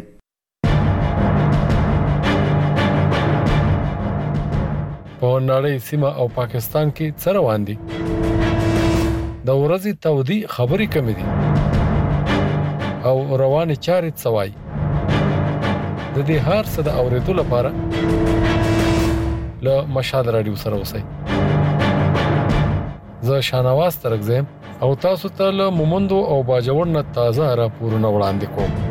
په نړۍ، سیمه او پاکستان کې څه روان دي؟ د ورځې تودي خبرې کمې دي او روانې چارې څه وایي؟ د دې هر څه د اورېدو لپاره له مشال راډیو سره اوسئ. زه شاهنواز ترکزیم او تاسو ته له مومندو او باجوړ نه تازه راپورونه وړاندې کوم.